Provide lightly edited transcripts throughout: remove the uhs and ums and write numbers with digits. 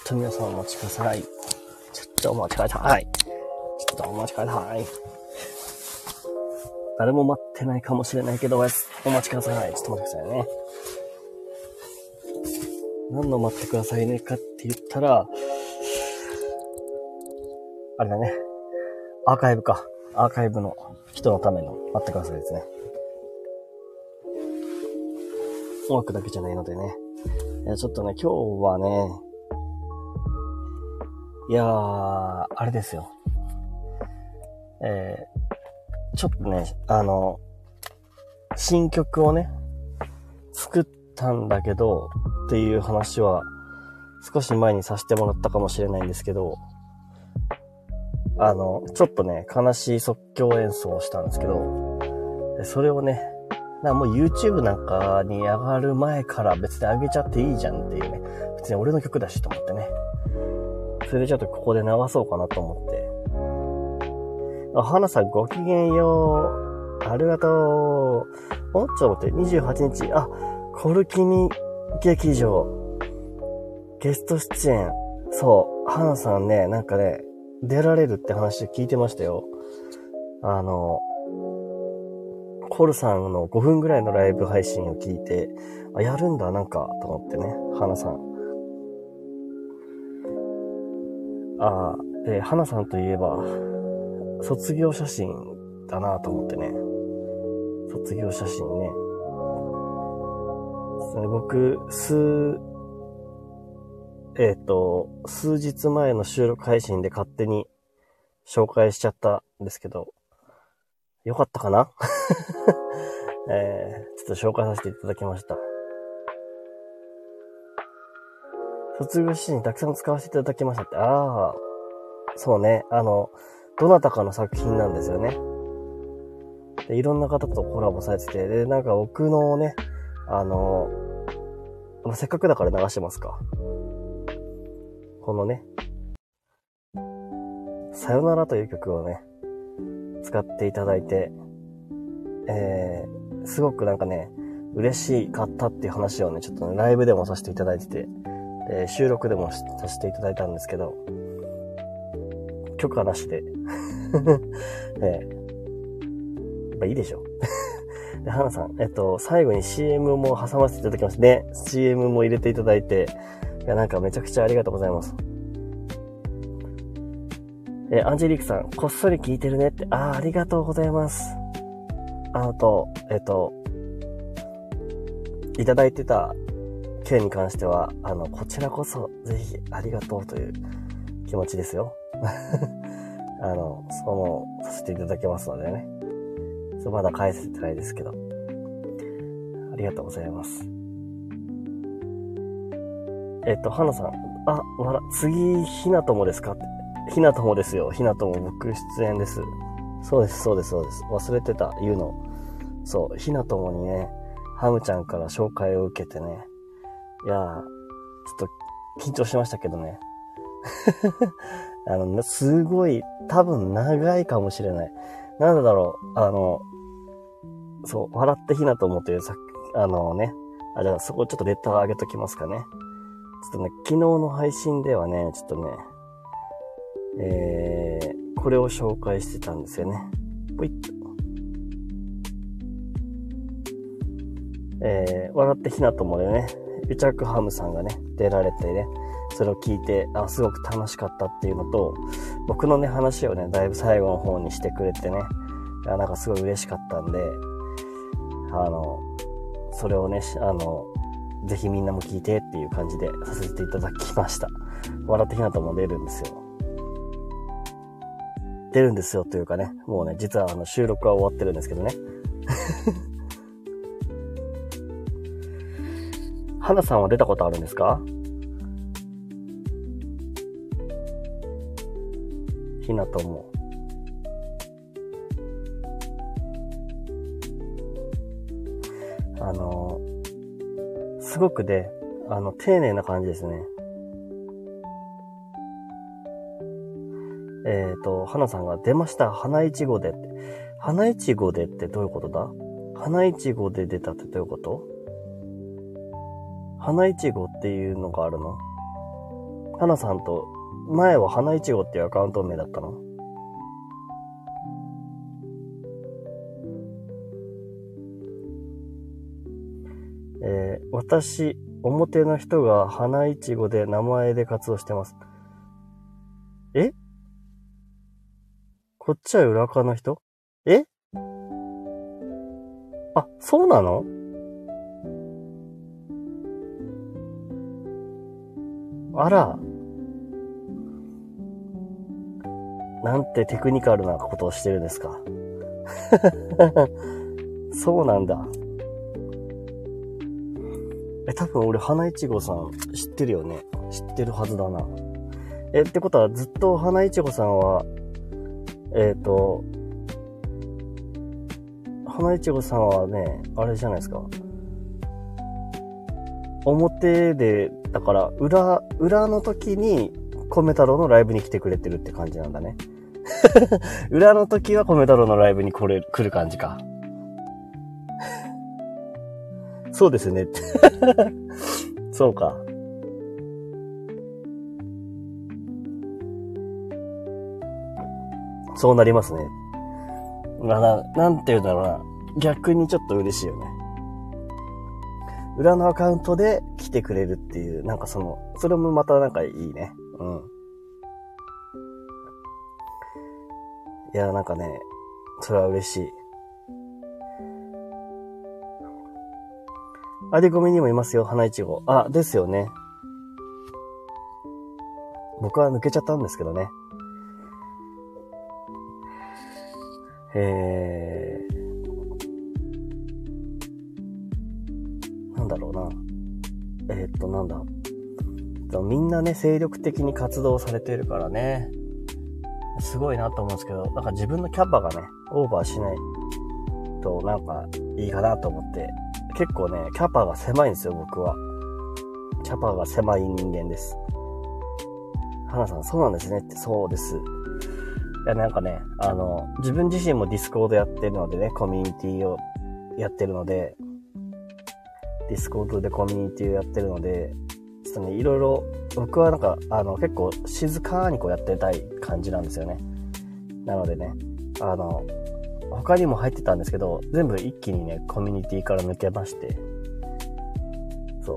と皆さんお待ちください。ちょっとお待ちください。誰も待ってないかもしれないけど、お待ちください。ちょっと待ってくださいね。何の待ってくださいねかって言ったら、あれだね。アーカイブか。アーカイブの人のための待ってくださいですね。音楽だけじゃないのでね。ちょっとね、今日はね、あれですよ。ちょっとね、新曲をね、作ったんだけど、っていう話は、少し前にさせてもらったかもしれないんですけど、ちょっとね、悲しい即興演奏をしたんですけど、それをね、もう YouTube なんかに上がる前から別に上げちゃっていいじゃんっていうね、別に俺の曲だしと思ってね、それでちょっとここで流そうかなと思って。花さんごきげんよう。ありがとう。ちょっと待って、28日、コルキミ劇場、ゲスト出演。そう、花さんね、なんかね、出られるって話聞いてましたよ。コルさんの5分ぐらいのライブ配信を聞いて、やるんだ、なんか、と思ってね、花さん。花さんといえば、卒業写真だなと思ってね。卒業写真ね。僕、数日前の収録配信で勝手に紹介しちゃったんですけど、よかったかなちょっと紹介させていただきました。卒業写真たくさん使わせていただきましたって。そうね。どなたかの作品なんですよね。で、いろんな方とコラボされてて、で、なんか僕のね、せっかくだから流してますか。このね、さよならという曲をね、使っていただいて、すごくなんかね、嬉しかったっていう話をね、ちょっとね、ライブでもさせていただいてて、収録でもさせていただいたんですけど、許可なしで、やっぱいいでしょ。で、花さん、最後に CM も挟ませていただきましたね。CM も入れていただいて、なんかめちゃくちゃありがとうございます。アンジェリークさん、こっそり聞いてるねって、ありがとうございます。いただいてた件に関しては、こちらこそ、ぜひ、ありがとうという気持ちですよ。させていただけますのでね。まだ返せてないですけど。ありがとうございます。花さん、次、ひなともですかって。ひなともですよ。ひなとも僕出演です。そうです。忘れてた、言うの。そう、ひなともにね、ハムちゃんから紹介を受けてね。ちょっと緊張しましたけどね。すごい、多分長いかもしれない。なんだろう、そう、笑ってひなともというじゃあそこちょっとレター上げときますかね。ちょっとね、昨日の配信ではね、ちょっとね、これを紹介してたんですよね。ぽいっと。笑ってひなともでね、ゆちゃくハムさんがね、出られてね、それを聞いて、すごく楽しかったっていうのと、僕のね、話をね、だいぶ最後の方にしてくれてね、なんかすごい嬉しかったんで、それをね、ぜひみんなも聞いてっていう感じでさせていただきました。笑ってひなとも出るんですよ。出るんですよというかね、もうね、実は収録は終わってるんですけどね。花さんは出たことあるんですか？ひなとも。すごくね、丁寧な感じですね。花さんが出ました。花いちごでって。花いちごでってどういうことだ？花いちごで出たってどういうこと？花いちごっていうのがあるの？ 花さんと、前は花いちごっていうアカウント名だったの？私、表の人が花いちごで名前で活動してます。え？こっちは裏側の人？え？あ、そうなの？あら。なんてテクニカルなことをしてるんですか。そうなんだ。多分俺、花いちごさん知ってるよね。知ってるはずだな。ってことはずっと花いちごさんは、花いちごさんはね、あれじゃないですか。表で、だから、裏の時に、米太郎のライブに来てくれてるって感じなんだね。裏の時は米太郎のライブに来る感じか。そうですね。そうか。そうなりますね。なんて言うんだろうな。逆にちょっと嬉しいよね。裏のアカウントで来てくれるっていう、なんかそれもまたなんかいいね。うん。いや、なんかね、それは嬉しい。アディコミにもいますよ、花いちご。あ、ですよね。僕は抜けちゃったんですけどね。なんだろうな。なんだ。みんなね、精力的に活動されてるからね。すごいなと思うんですけど、なんか自分のキャパがね、オーバーしないとなんかいいかなと思って。結構ね、キャパが狭いんですよ、僕は。キャパが狭い人間です。花さん、そうなんですねって、そうです。いや、なんかね、自分自身もディスコードやってるのでね、コミュニティをやってるので、ディスコードでコミュニティをやってるので、ちょっとね、いろいろ、僕はなんか、結構静かにこうやってたい感じなんですよね。なのでね、他にも入ってたんですけど、全部一気にね、コミュニティから抜けまして、そう。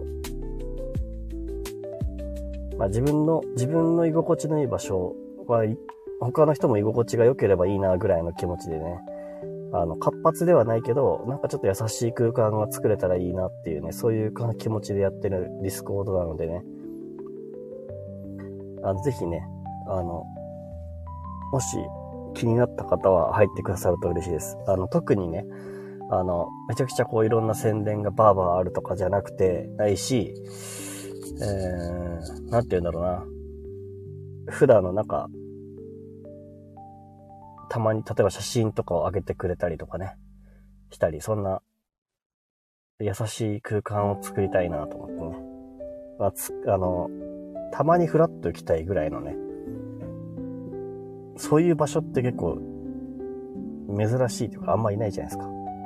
まあ自分の居心地のいい場所は、他の人も居心地が良ければいいなぐらいの気持ちでね、活発ではないけど、なんかちょっと優しい空間が作れたらいいなっていうね、そういう気持ちでやってるディスコードなのでね、ぜひね、もし気になった方は入ってくださると嬉しいです。特にね、めちゃくちゃこういろんな宣伝がバーバーあるとかじゃなくて、ないし、なんて言うんだろうな。普段の中、たまに例えば写真とかを上げてくれたりとかね、したり、そんな優しい空間を作りたいなと思ってね。たまにフラッと行きたいぐらいのね、そういう場所って結構珍しいというかあんまいないじゃないですか。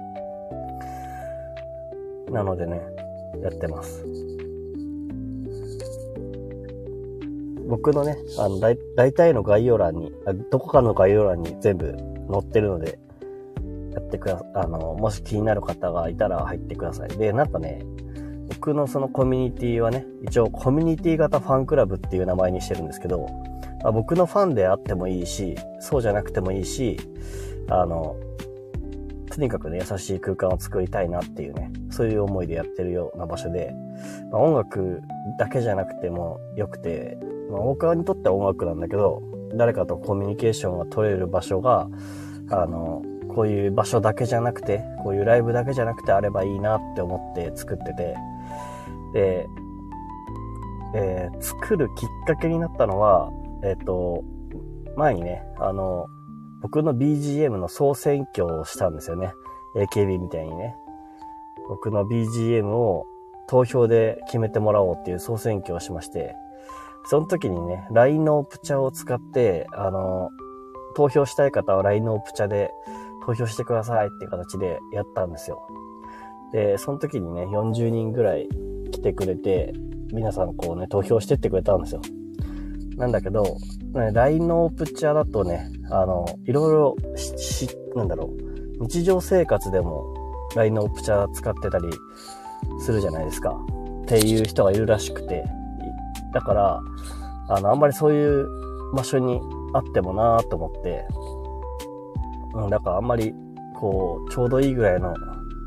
なのでね、やってます。僕のね、大体の概要欄に、どこかの概要欄に全部載ってるので、もし気になる方がいたら入ってください。で、なんかね、僕のそのコミュニティはね、一応コミュニティ型ファンクラブっていう名前にしてるんですけど、僕のファンであってもいいし、そうじゃなくてもいいし、とにかくね、優しい空間を作りたいなっていうね、そういう思いでやってるような場所で、音楽だけじゃなくてもよくて、僕にとっては音楽なんだけど、誰かとコミュニケーションが取れる場所が、こういう場所だけじゃなくて、こういうライブだけじゃなくてあればいいなって思って作ってて、で、作るきっかけになったのは、前にね、僕の BGM の総選挙をしたんですよね。AKB みたいにね。僕の BGM を投票で決めてもらおうっていう総選挙をしまして、その時にね、LINE のオプチャを使って、投票したい方は LINE のオプチャで投票してくださいっていう形でやったんですよ。で、その時にね、40人ぐらい来てくれて、皆さんこうね、投票してってくれたんですよ。 なんだけど、ね、LINE のオープチャーだとね、いろいろなんだろう、日常生活でも LINE のオープチャー使ってたりするじゃないですか。っていう人がいるらしくて。だから、あんまりそういう場所にあってもなぁと思って、だからあんまり、こう、ちょうどいいぐらいの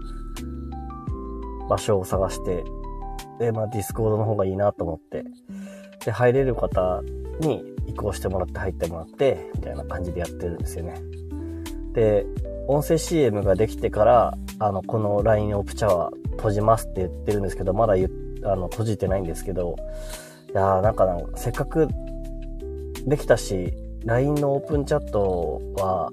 場所を探して、で、ディスコードの方がいいなと思って、で、入れる方に移行してもらって入ってもらって、みたいな感じでやってるんですよね。で、音声 CM ができてから、この LINE オプチャは閉じますって言ってるんですけど、まだ閉じてないんですけど、いやーなんかせっかくできたし、LINE のオープンチャットは、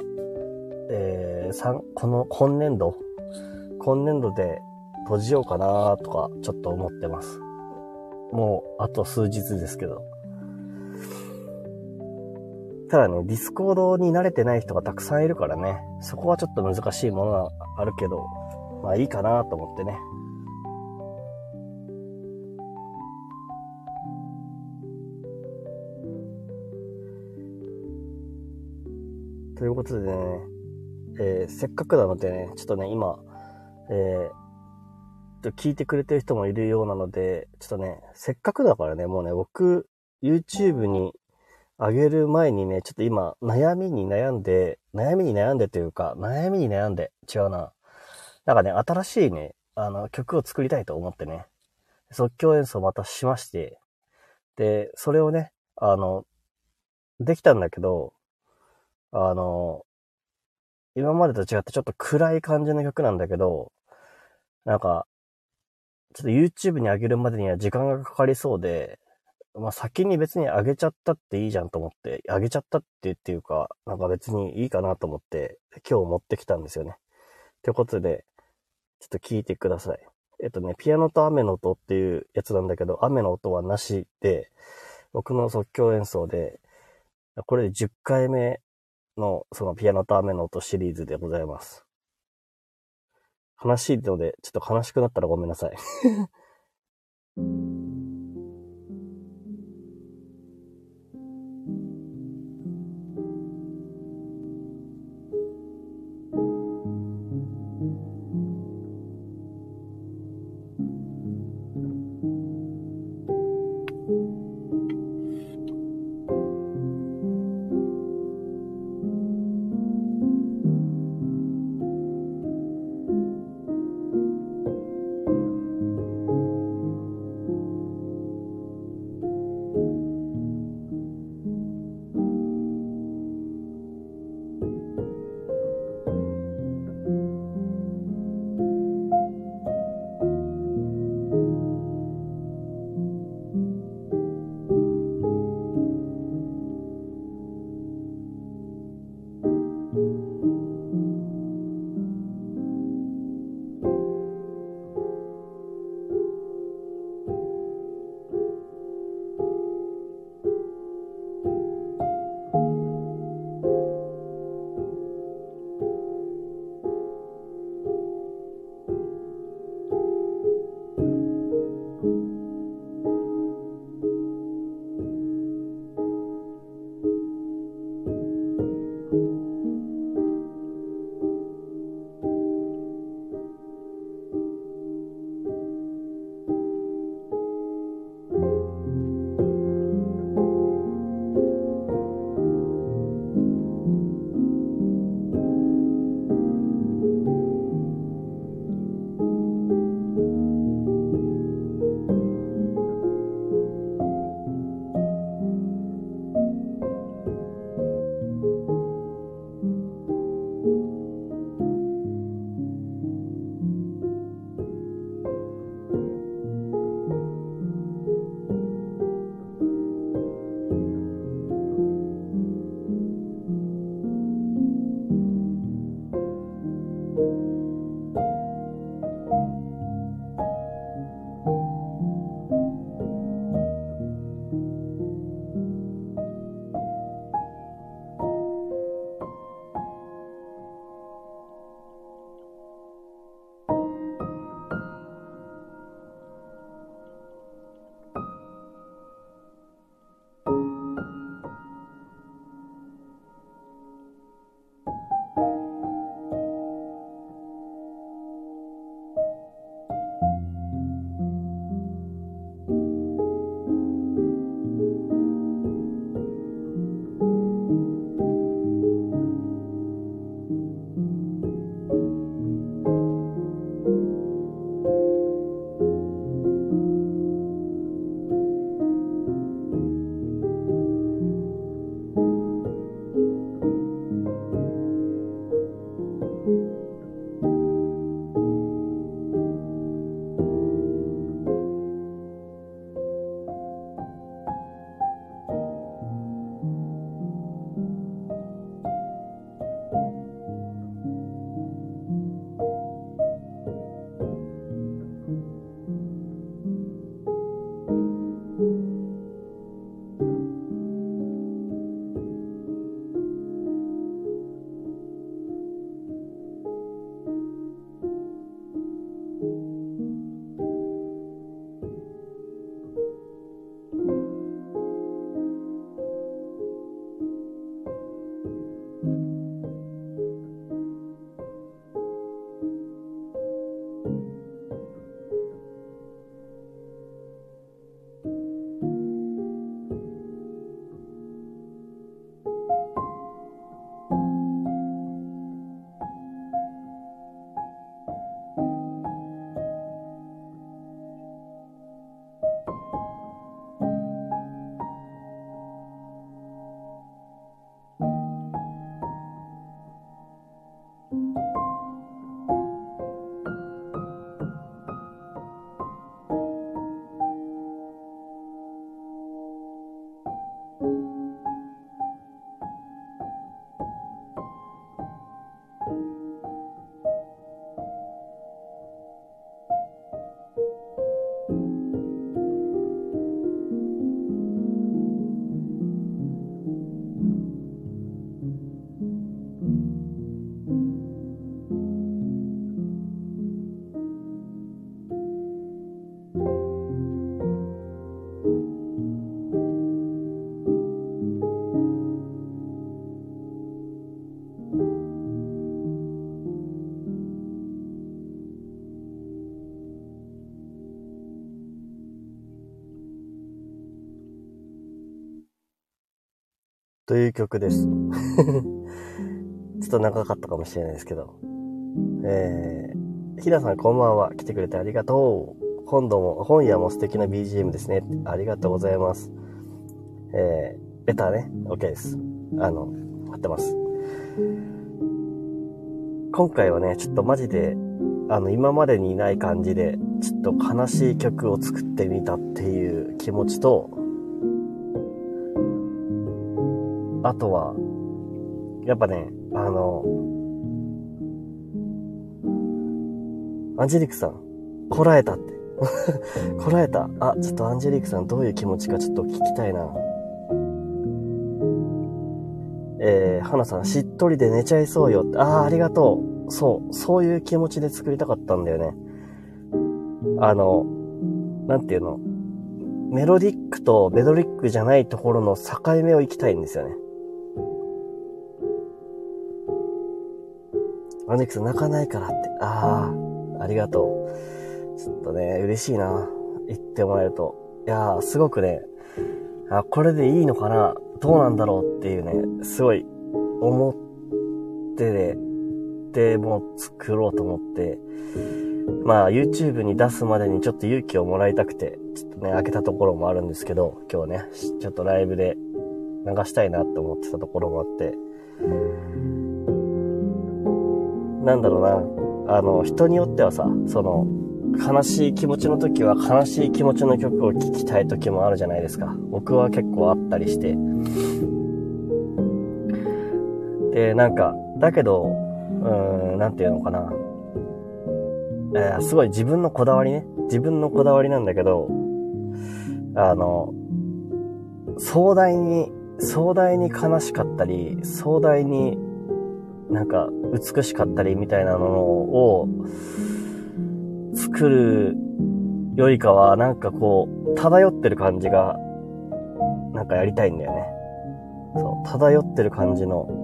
今年度で閉じようかなとか、ちょっと思ってます。もう、あと数日ですけど。ただね、ディスコードに慣れてない人がたくさんいるからね、そこはちょっと難しいものがあるけど、まあいいかなと思ってね。ということでね、せっかくなのでね、ちょっとね、今、聞いてくれてる人もいるようなので、ちょっとね、せっかくだからね、もうね、僕、YouTube に上げる前にね、ちょっと今、悩みに悩んでというか、違うな。なんかね、新しいね、曲を作りたいと思ってね、即興演奏またしまして、で、それをね、できたんだけど、あの、今までと違ってちょっと暗い感じの曲なんだけど、なんか、ちょっと YouTube に上げるまでには時間がかかりそうで、先に別に上げちゃったっていいじゃんと思って、上げちゃったっていうか、なんか別にいいかなと思って、今日持ってきたんですよね。ということで、ちょっと聞いてください。ピアノと雨の音っていうやつなんだけど、雨の音はなしで、僕の即興演奏で、これで10回目のそのピアノと雨の音シリーズでございます。悲しいので、ちょっと悲しくなったらごめんなさい。 という曲です。ちょっと長かったかもしれないですけど。ひなさんこんばんは。来てくれてありがとう。今夜も素敵な BGM ですね。ありがとうございます。レターね、OK です。待ってます。今回はね、ちょっとマジで、今までにない感じで、ちょっと悲しい曲を作ってみたっていう気持ちと、あとは、やっぱね、アンジェリックさん、こらえたって。こらえた。ちょっとアンジェリックさんどういう気持ちかちょっと聞きたいな。花さん、しっとりで寝ちゃいそうよって。ありがとう。そういう気持ちで作りたかったんだよね。なんていうの。メロディックとメロディックじゃないところの境目を行きたいんですよね。アンジェリックさん、泣かないからって。ありがとう。ちょっとね、嬉しいな。言ってもらえると。いやー、すごくね、これでいいのかな、どうなんだろうっていうね、すごい思ってね、でもう作ろうと思って、YouTube に出すまでにちょっと勇気をもらいたくて、ちょっとね、開けたところもあるんですけど、今日ね、ちょっとライブで流したいなって思ってたところもあって、なんだろうな、人によってはさ、悲しい気持ちの時は悲しい気持ちの曲を聴きたい時もあるじゃないですか。僕は結構あったりして。で、だけど、なんていうのかな。すごい自分のこだわりね。自分のこだわりなんだけど、壮大に悲しかったり、壮大に美しかったりみたいなのを作るよりかは、漂ってる感じが、やりたいんだよね。そう、漂ってる感じの、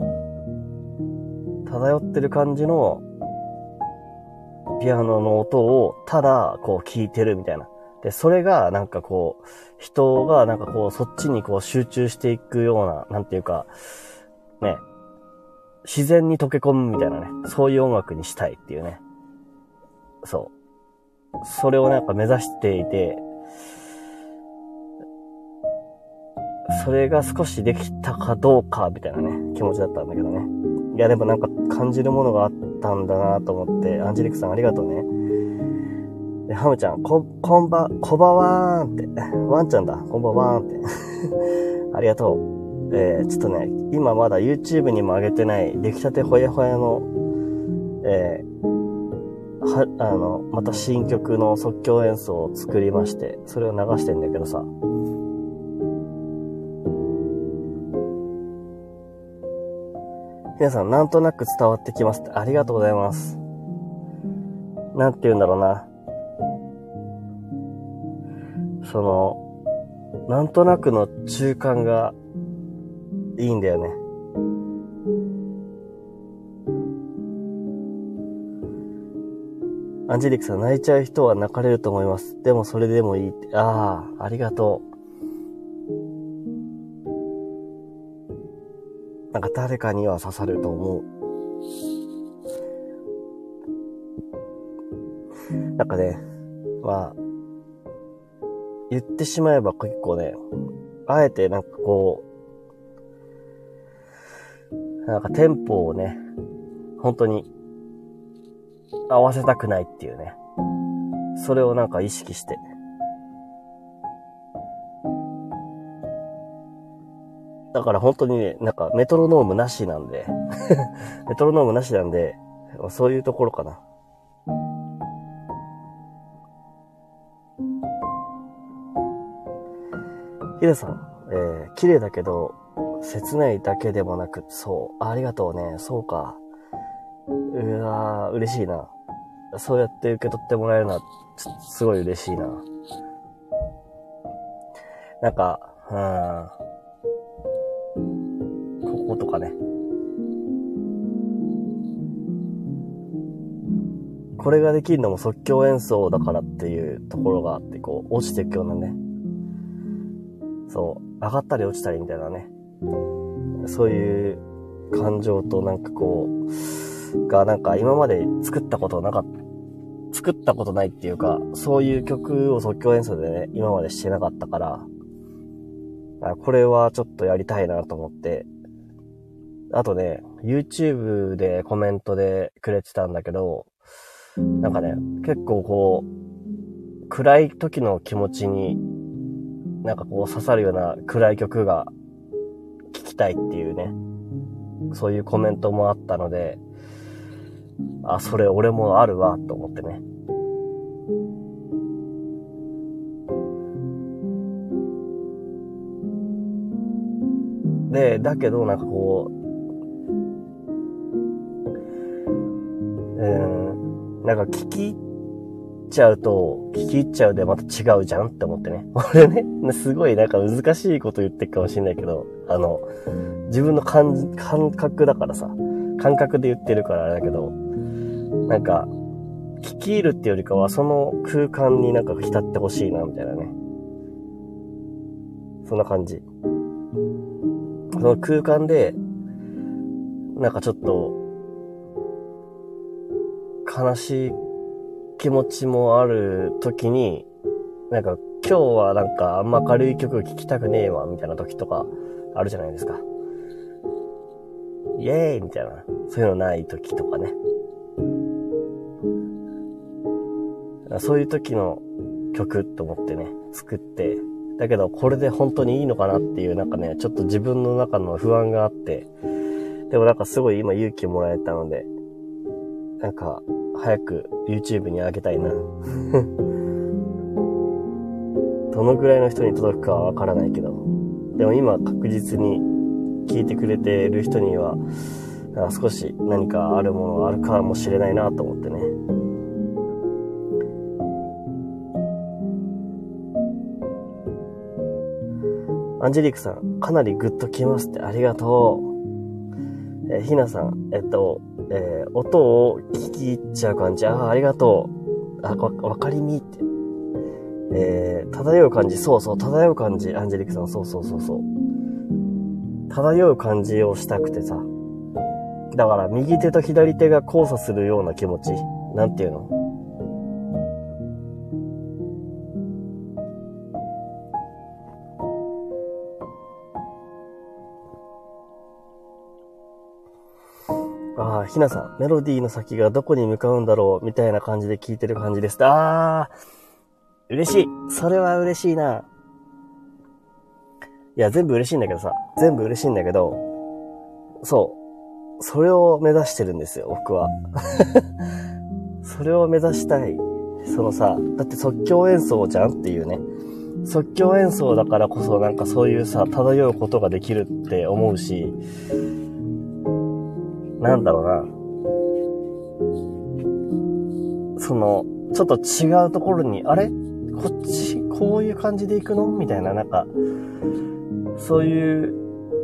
ピアノの音をただ聴いてるみたいな。で、それが人がそっちに集中していくような、なんていうか、ね、自然に溶け込むみたいなね、そういう音楽にしたいっていうね。そう。それを目指していて、それが少しできたかどうかみたいなね、気持ちだったんだけどね。いや、でも感じるものがあったんだなと思って、アンジェリックさんありがとうね。で、ハムちゃん、こんばわーんって、ワンちゃんだ、こんばわーんって。ありがとう。ちょっとね、今まだ YouTube にも上げてない出来たてほやほやの、また新曲の即興演奏を作りまして、それを流してんだけどさ。皆さん、なんとなく伝わってきますって。ありがとうございます。なんて言うんだろうな。なんとなくの中間がいいんだよね。アンジェリックさん、泣いちゃう人は泣かれると思います。でもそれでもいいって。ありがとう。誰かには刺さると思う。ね、言ってしまえば結構ね、あえてテンポをね、本当に合わせたくないっていうね。それを意識して。だから本当にね、メトロノームなしなんで、そういうところかな。ヒデさん、綺麗だけど、切ないだけでもなく、そう、ありがとうね、そうか。嬉しいな。そうやって受け取ってもらえるのは、すごい嬉しいな。こことかね。これができるのも即興演奏だからっていうところがあって、落ちていくようなね。そう、上がったり落ちたりみたいなね。 そういう感情となんかこう、がなんか今まで作ったことないっていうか、そういう曲を即興演奏でね、今までしてなかったから、これはちょっとやりたいなと思って、あとね、YouTube でコメントでくれてたんだけど、なんかね、結構こう、暗い時の気持ちに、なんかこう刺さるような暗い曲が聴きたいっていうね、そういうコメントもあったので、それ俺もあるわ、と思ってね。で、だけどなんかこう、なんか聞き入っちゃうでまた違うじゃんって思ってね。俺ね、すごいなんか難しいこと言ってるかもしれないけど、自分の感覚だからさ、感覚で言ってるからあれだけど、なんか、聞き入るってよりかはその空間になんか浸ってほしいな、みたいなね。そんな感じ。その空間で、なんかちょっと、悲しい気持ちもある時に、なんか今日はなんかあんま明るい曲聴きたくねえわみたいな時とかあるじゃないですか。イエーイみたいな、そういうのない時とかね。そういう時の曲と思ってね、作って、だけどこれで本当にいいのかなっていうなんかね、ちょっと自分の中の不安があって、でもなんかすごい今勇気もらえたので、なんか早く YouTube に上げたいな。どのぐらいの人に届くかはわからないけど、でも今確実に聞いてくれてる人には少し何かあるものあるかもしれないなと思ってね。アンジェリークさん、かなりグッときますって、ありがとう。ひなさん、音を聞き入っちゃう感じ。ありがとう。わかりみって。漂う感じ。そうそう、漂う感じ。アンジェリックさん、そう。漂う感じをしたくてさ。だから、右手と左手が交差するような気持ち。なんていうの？ひなさん、メロディーの先がどこに向かうんだろうみたいな感じで聞いてる感じです。嬉しい。それは嬉しいな。いや、全部嬉しいんだけど、そう。それを目指してるんですよ、僕は。それを目指したい。そのさ、だって即興演奏じゃんっていうね。即興演奏だからこそなんかそういうさ、漂うことができるって思うし、なんだろうな。その、ちょっと違うところに、あれ？こっち、こういう感じで行くの？みたいな、なんか、そういう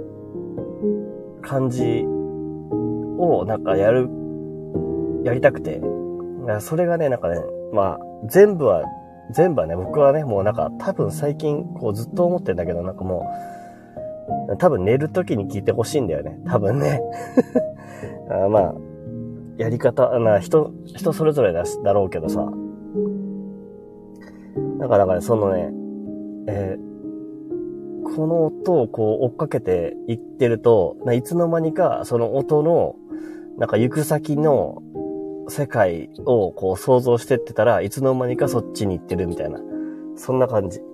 感じをなんかやりたくて。それがね、なんかね、まあ、全部はね、僕はね、もうなんか多分最近こうずっと思ってんだけど、なんかもう、多分寝る時に聞いてほしいんだよね。多分ね。まあ、やり方、人それぞれだろうけどさ。だからそのね、この音をこう追っかけていってると、いつの間にかその音の、なんか行く先の世界をこう想像してってたらいつの間にかそっちに行ってるみたいな。そんな感じ。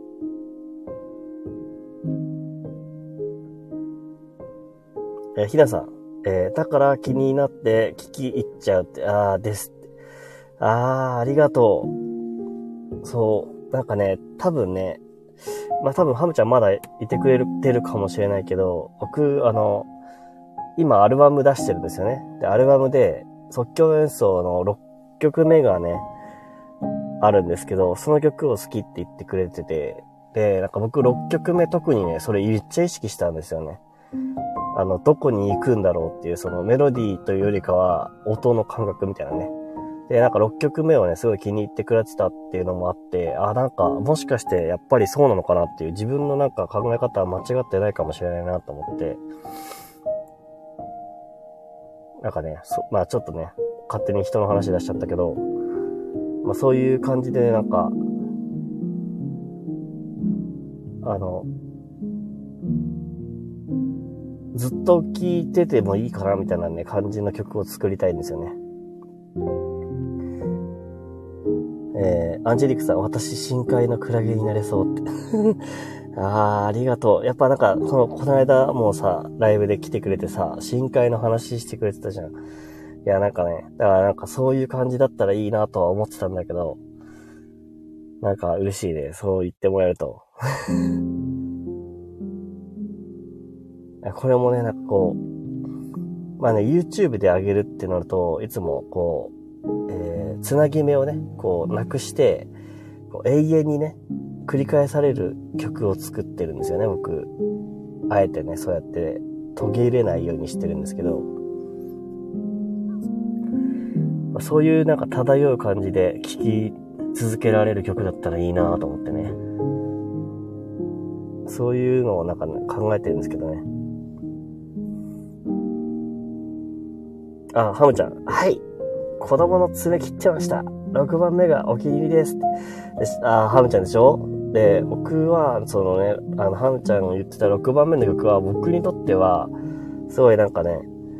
ひなさん。だから気になって聞き入っちゃうって、ですって。ありがとう。そう、なんかね、多分ね、多分ハムちゃんまだいてくれてるかもしれないけど、僕、今アルバム出してるんですよね。で、アルバムで即興演奏の6曲目がね、あるんですけど、その曲を好きって言ってくれてて、で、なんか僕6曲目特にね、それめっちゃ意識したんですよね。どこに行くんだろうっていう、そのメロディーというよりかは、音の感覚みたいなね。 で、なんか6曲目をね、すごい気に入ってくれてたっていうのもあって、なんか、もしかしてやっぱりそうなのかなっていう、自分のなんか考え方は間違ってないかもしれないなと思って、なんかね、まあちょっとね、勝手に人の話出しちゃったけど、まあそういう感じでなんか、ずっと聴いててもいいかなみたいなね、感じの曲を作りたいんですよね。アンジェリックさん、私深海のクラゲになれそうって。ありがとう。やっぱなんか、この間もさ、ライブで来てくれてさ、深海の話してくれてたじゃん。いや、なんかね、だからなんかそういう感じだったらいいなとは思ってたんだけど、なんか嬉しいね。そう言ってもらえると。これもね、なんかこう、まあね、YouTube で上げるってなると、いつもこう、つなぎ目をね、こう、なくして、こう永遠にね、繰り返される曲を作ってるんですよね、僕。あえてね、そうやって途切れないようにしてるんですけど、まあ、そういうなんか漂う感じで聴き続けられる曲だったらいいなと思ってね。そういうのをなんか、ね、考えてるんですけどね。ハムちゃん。はい。子供の爪切っちゃいました。6番目がお気に入りです。ハムちゃんでしょ？で、僕は、そのね、ハムちゃんが言ってた6番目の曲は、僕にとっては、すごいなんかね、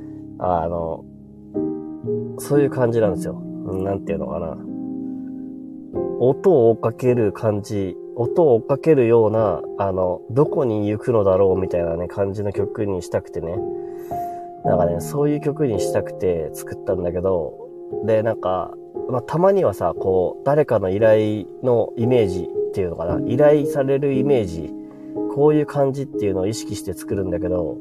そういう感じなんですよ。なんていうのかな。音を追っかける感じ、音を追っかけるような、どこに行くのだろうみたいなね、感じの曲にしたくてね。なんかね、そういう曲にしたくて作ったんだけど、で、なんか、まあ、たまにはさ、こう、誰かの依頼のイメージっていうのかな、依頼されるイメージ、こういう感じっていうのを意識して作るんだけど、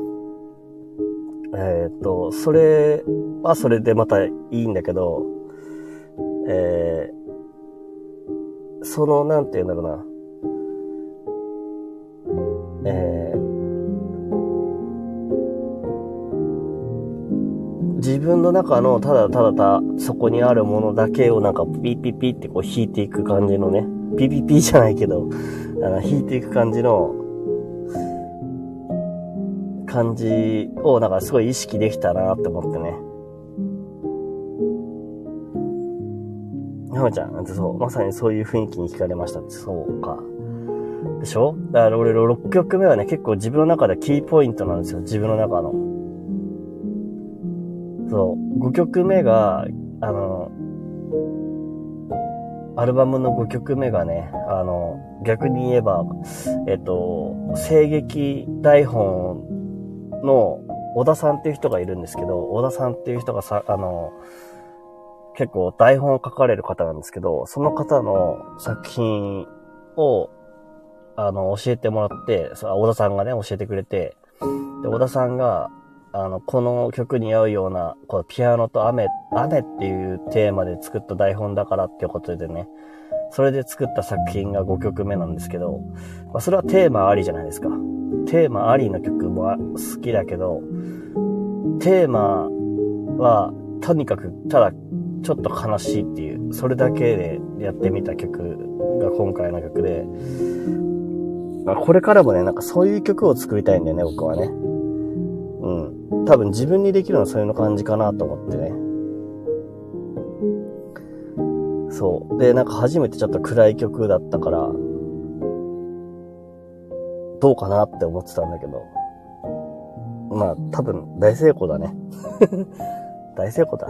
それはそれでまたいいんだけど、その、なんていうんだろうな、自分の中のただただそこにあるものだけをなんかピッピッピッってこう弾いていく感じのね、ピピピじゃないけど、弾いていく感じの感じをなんかすごい意識できたなって思ってね。山ちゃん、そう、まさにそういう雰囲気に惹かれましたって、そうか。でしょ？だから俺6曲目はね、結構自分の中でキーポイントなんですよ、自分の中の。そう、5曲目が、アルバムの5曲目がね、逆に言えば、声劇台本の小田さんっていう人がいるんですけど、小田さんっていう人がさ、結構台本を書かれる方なんですけど、その方の作品を、教えてもらって、小田さんがね、教えてくれて、で、小田さんが、この曲に合うような、このピアノと雨っていうテーマで作った台本だからっていうことでね、それで作った作品が5曲目なんですけど、まあ、それはテーマありじゃないですか。テーマありの曲も好きだけど、テーマは、とにかく、ただ、ちょっと悲しいっていう、それだけでやってみた曲が今回の曲で、まあ、これからもね、なんかそういう曲を作りたいんだよね、僕はね。多分自分にできるのはそういうの感じかなと思ってね。そう。で、なんか初めてちょっと暗い曲だったから、どうかなって思ってたんだけど。まあ、多分大成功だね。大成功だ。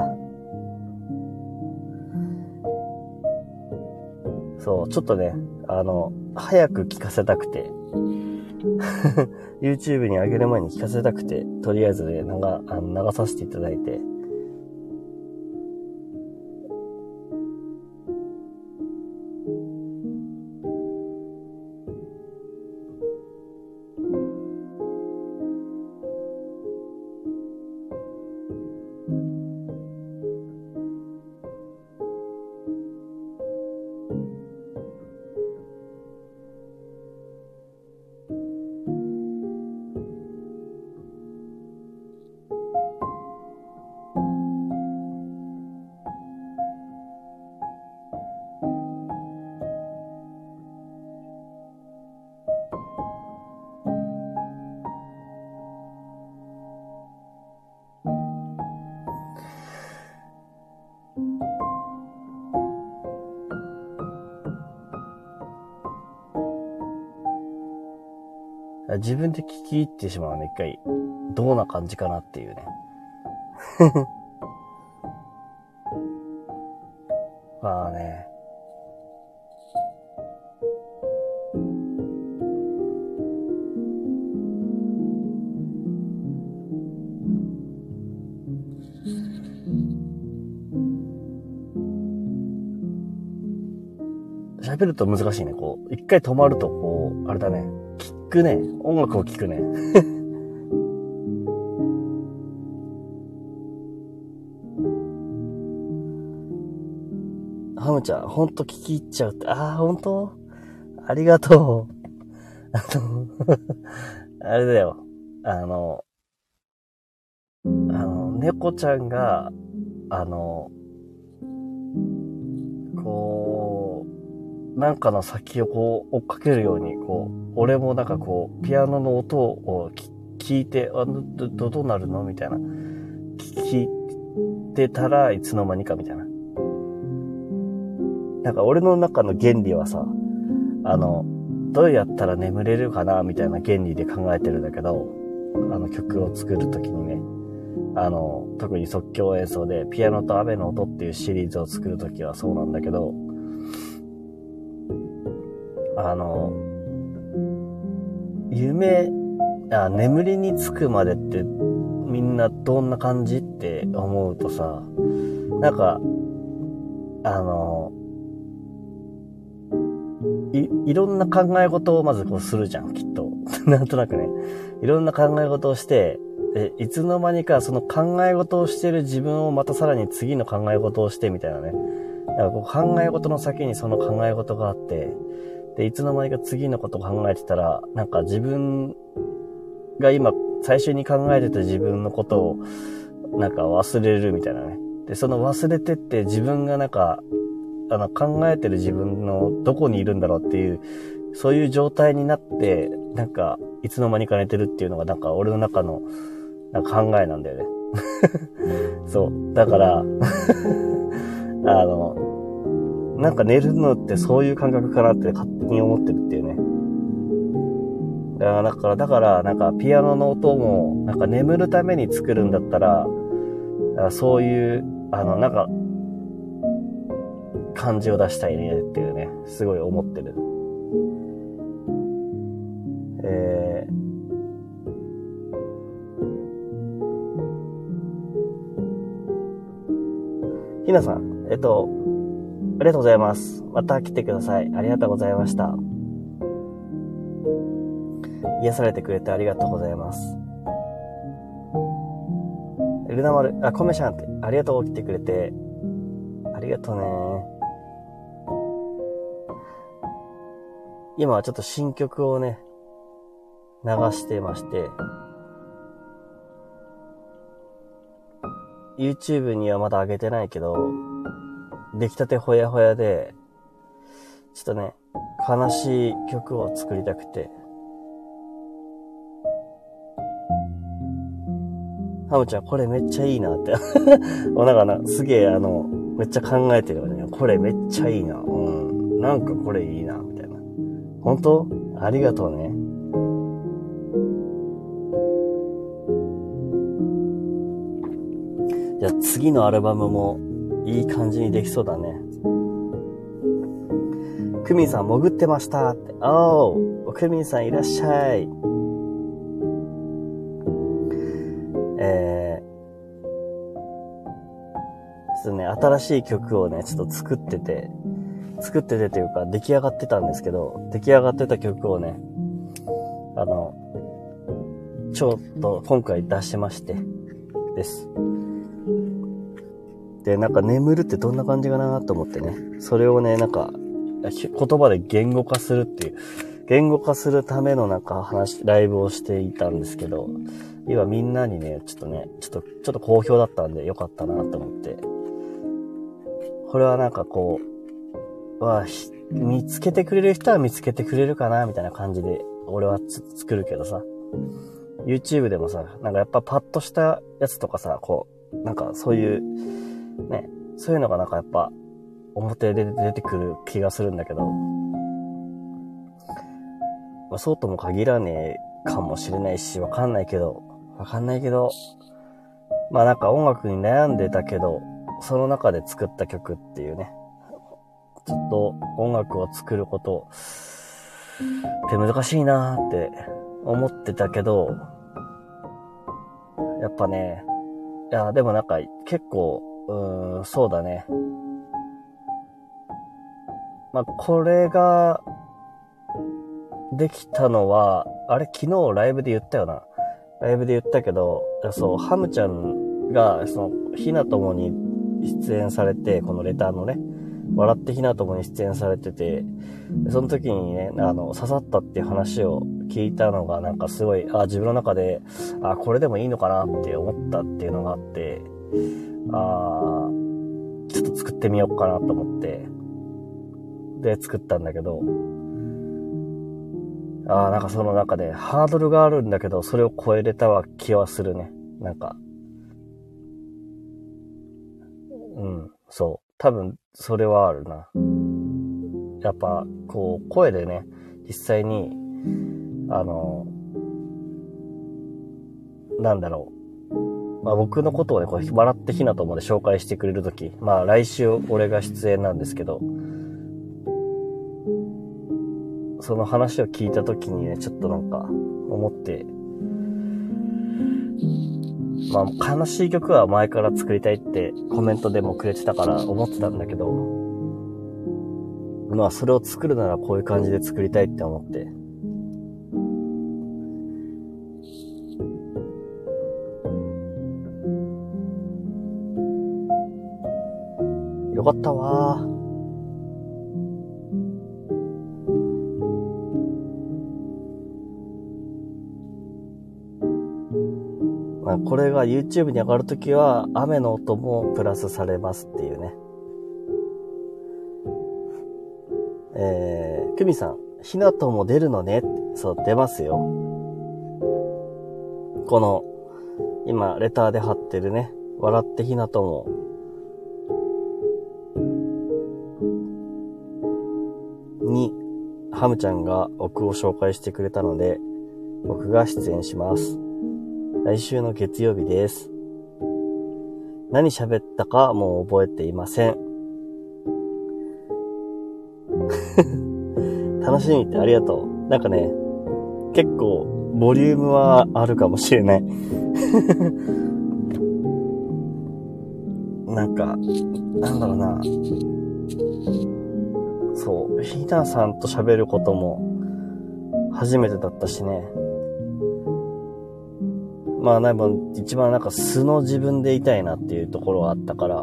そう、ちょっとね、早く聴かせたくて。YouTube に上げる前に聴かせたくて、とりあえずね、流させていただいて。 自分で聞き入ってしまうね、一回。どんな感じかなっていうね。まあね。喋ると難しいね。こう、一回止まると、こう、あれだね。聞くね。音楽を聞くね。ハムちゃん、ほんと聞き入っちゃうって。ああ、ほんとありがとう。あれだよ。猫ちゃんが、こう、なんかの先をこう追っかけるように、こう、俺もなんかこう、ピアノの音を聞いて、どうなるのみたいな。聞いてたらいつの間にかみたいな。なんか俺の中の原理はさ、どうやったら眠れるかなみたいな原理で考えてるんだけど、曲を作るときにね、特に即興演奏でピアノと雨の音っていうシリーズを作るときはそうなんだけど、眠りにつくまでってみんなどんな感じって思うとさ、なんか、いろんな考え事をまずこうするじゃん、きっと。なんとなくね。いろんな考え事をして、いつの間にかその考え事をしてる自分をまたさらに次の考え事をしてみたいなね。だからこう考え事の先にその考え事があって、で、いつの間にか次のことを考えてたら、なんか自分が今最初に考えてた自分のことをなんか忘れるみたいなね。で、その忘れてって自分がなんか、考えてる自分のどこにいるんだろうっていう、そういう状態になって、なんか、いつの間にか寝てるっていうのがなんか俺の中のなんか考えなんだよね。そう。だから、なんか寝るのってそういう感覚かなって勝手に思ってるっていうね。だから、なんかピアノの音も、なんか眠るために作るんだったら、そういう、なんか、感じを出したいねっていうね、すごい思ってる。ひなさん、ありがとうございます。また来てください。ありがとうございました。癒されてくれてありがとうございます。ルナ丸、コメシャンって、ありがとう、来てくれて。ありがとうね。今はちょっと新曲をね、流してまして、YouTube にはまだ上げてないけど、出来たてほやほやで、ちょっとね、悲しい曲を作りたくて。ハムちゃん、これめっちゃいいなって。もうなんかすげえめっちゃ考えてるよね。これめっちゃいいな。なんかこれいいな、みたいな。本当？ありがとうね。じゃあ次のアルバムもいい感じにできそうだね。クミンさん潜ってましたって。クミンさんいらっしゃい。ちょっとね、新しい曲をね、ちょっと作っててというか、出来上がってたんですけど、出来上がってた曲をね、ちょっと今回出しまして、です。で、なんか眠るってどんな感じかなと思ってね、それをね、なんか、言葉で言語化するっていう、言語化するためのなんかライブをしていたんですけど、今みんなにね、ちょっと好評だったんでよかったなと思って、これはなんかこう、見つけてくれる人は見つけてくれるかなみたいな感じで、俺は作るけどさ、YouTube でもさ、なんかやっぱパッとしたやつとかさ、こう、なんかそういう、ね、そういうのがなんかやっぱ、表で出てくる気がするんだけど、そうとも限らねかもしれないし、わかんないけど、まあなんか音楽に悩んでたけど、その中で作った曲っていうね、ちょっと音楽を作ることって難しいなーって思ってたけど、やっぱね、いや、でもなんか結構、そうだね。まあ、これができたのは、あれ昨日ライブで言ったよな。ライブで言ったけど、そう、ハムちゃんが、ひなともに出演されて、このレターのね、笑ってひなともに出演されてて、その時にね、刺さったっていう話を聞いたのが、なんかすごい、自分の中で、これでもいいのかなって思ったっていうのがあって、ちょっと作ってみようかなと思って、で、作ったんだけど、なんかその中でハードルがあるんだけど、それを超えれた気はするね。なんか。そう。多分、それはあるな。やっぱ、こう、声でね、実際に、なんだろう。まあ僕のことをね、こう、笑ってひなともで紹介してくれるとき、まあ来週俺が出演なんですけど、その話を聞いたときにね、ちょっとなんか、思って、まあ悲しい曲は前から作りたいってコメントでもくれてたから思ってたんだけど、まあそれを作るならこういう感じで作りたいって思って、よかったわー。まあ、これが YouTube に上がるときは雨の音もプラスされますっていうね。クミさん、ひなとも出るのね。そう、出ますよ。この、今、レターで貼ってるね、笑ってひなとも。に、ハムちゃんが僕を紹介してくれたので、僕が出演します。来週の月曜日です。何喋ったかもう覚えていません。楽しみってありがとう。なんかね、結構ボリュームはあるかもしれない。なんか、なんだろうな。そう、ひなさんと喋ることも初めてだったしね。まあ、なんか一番なんか素の自分でいたいなっていうところがあったから、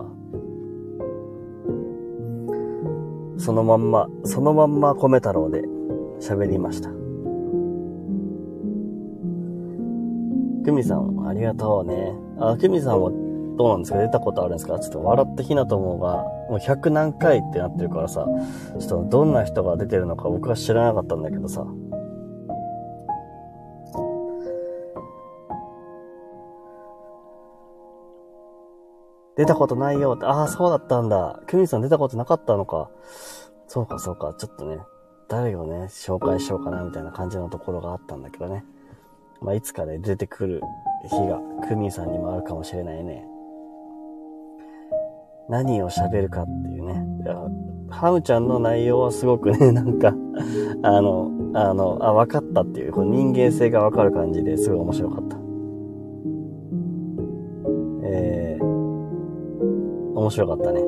そのまんま米太郎で喋りました。クミさん、ありがとうね。クミさんはどうなんですか？出たことあるんですか？ちょっと笑ってひなともが、もう100何回ってなってるからさ、ちょっとどんな人が出てるのか僕は知らなかったんだけどさ。出たことないよって、そうだったんだ。クミさん出たことなかったのか。そうか、ちょっとね、誰をね、紹介しようかなみたいな感じのところがあったんだけどね。まあ、いつかね、出てくる日が、クミさんにもあるかもしれないね。何を喋るかっていうね。ハムちゃんの内容はすごくね、なんか、分かったっていう、この人間性が分かる感じですごい面白かった。面白かったね。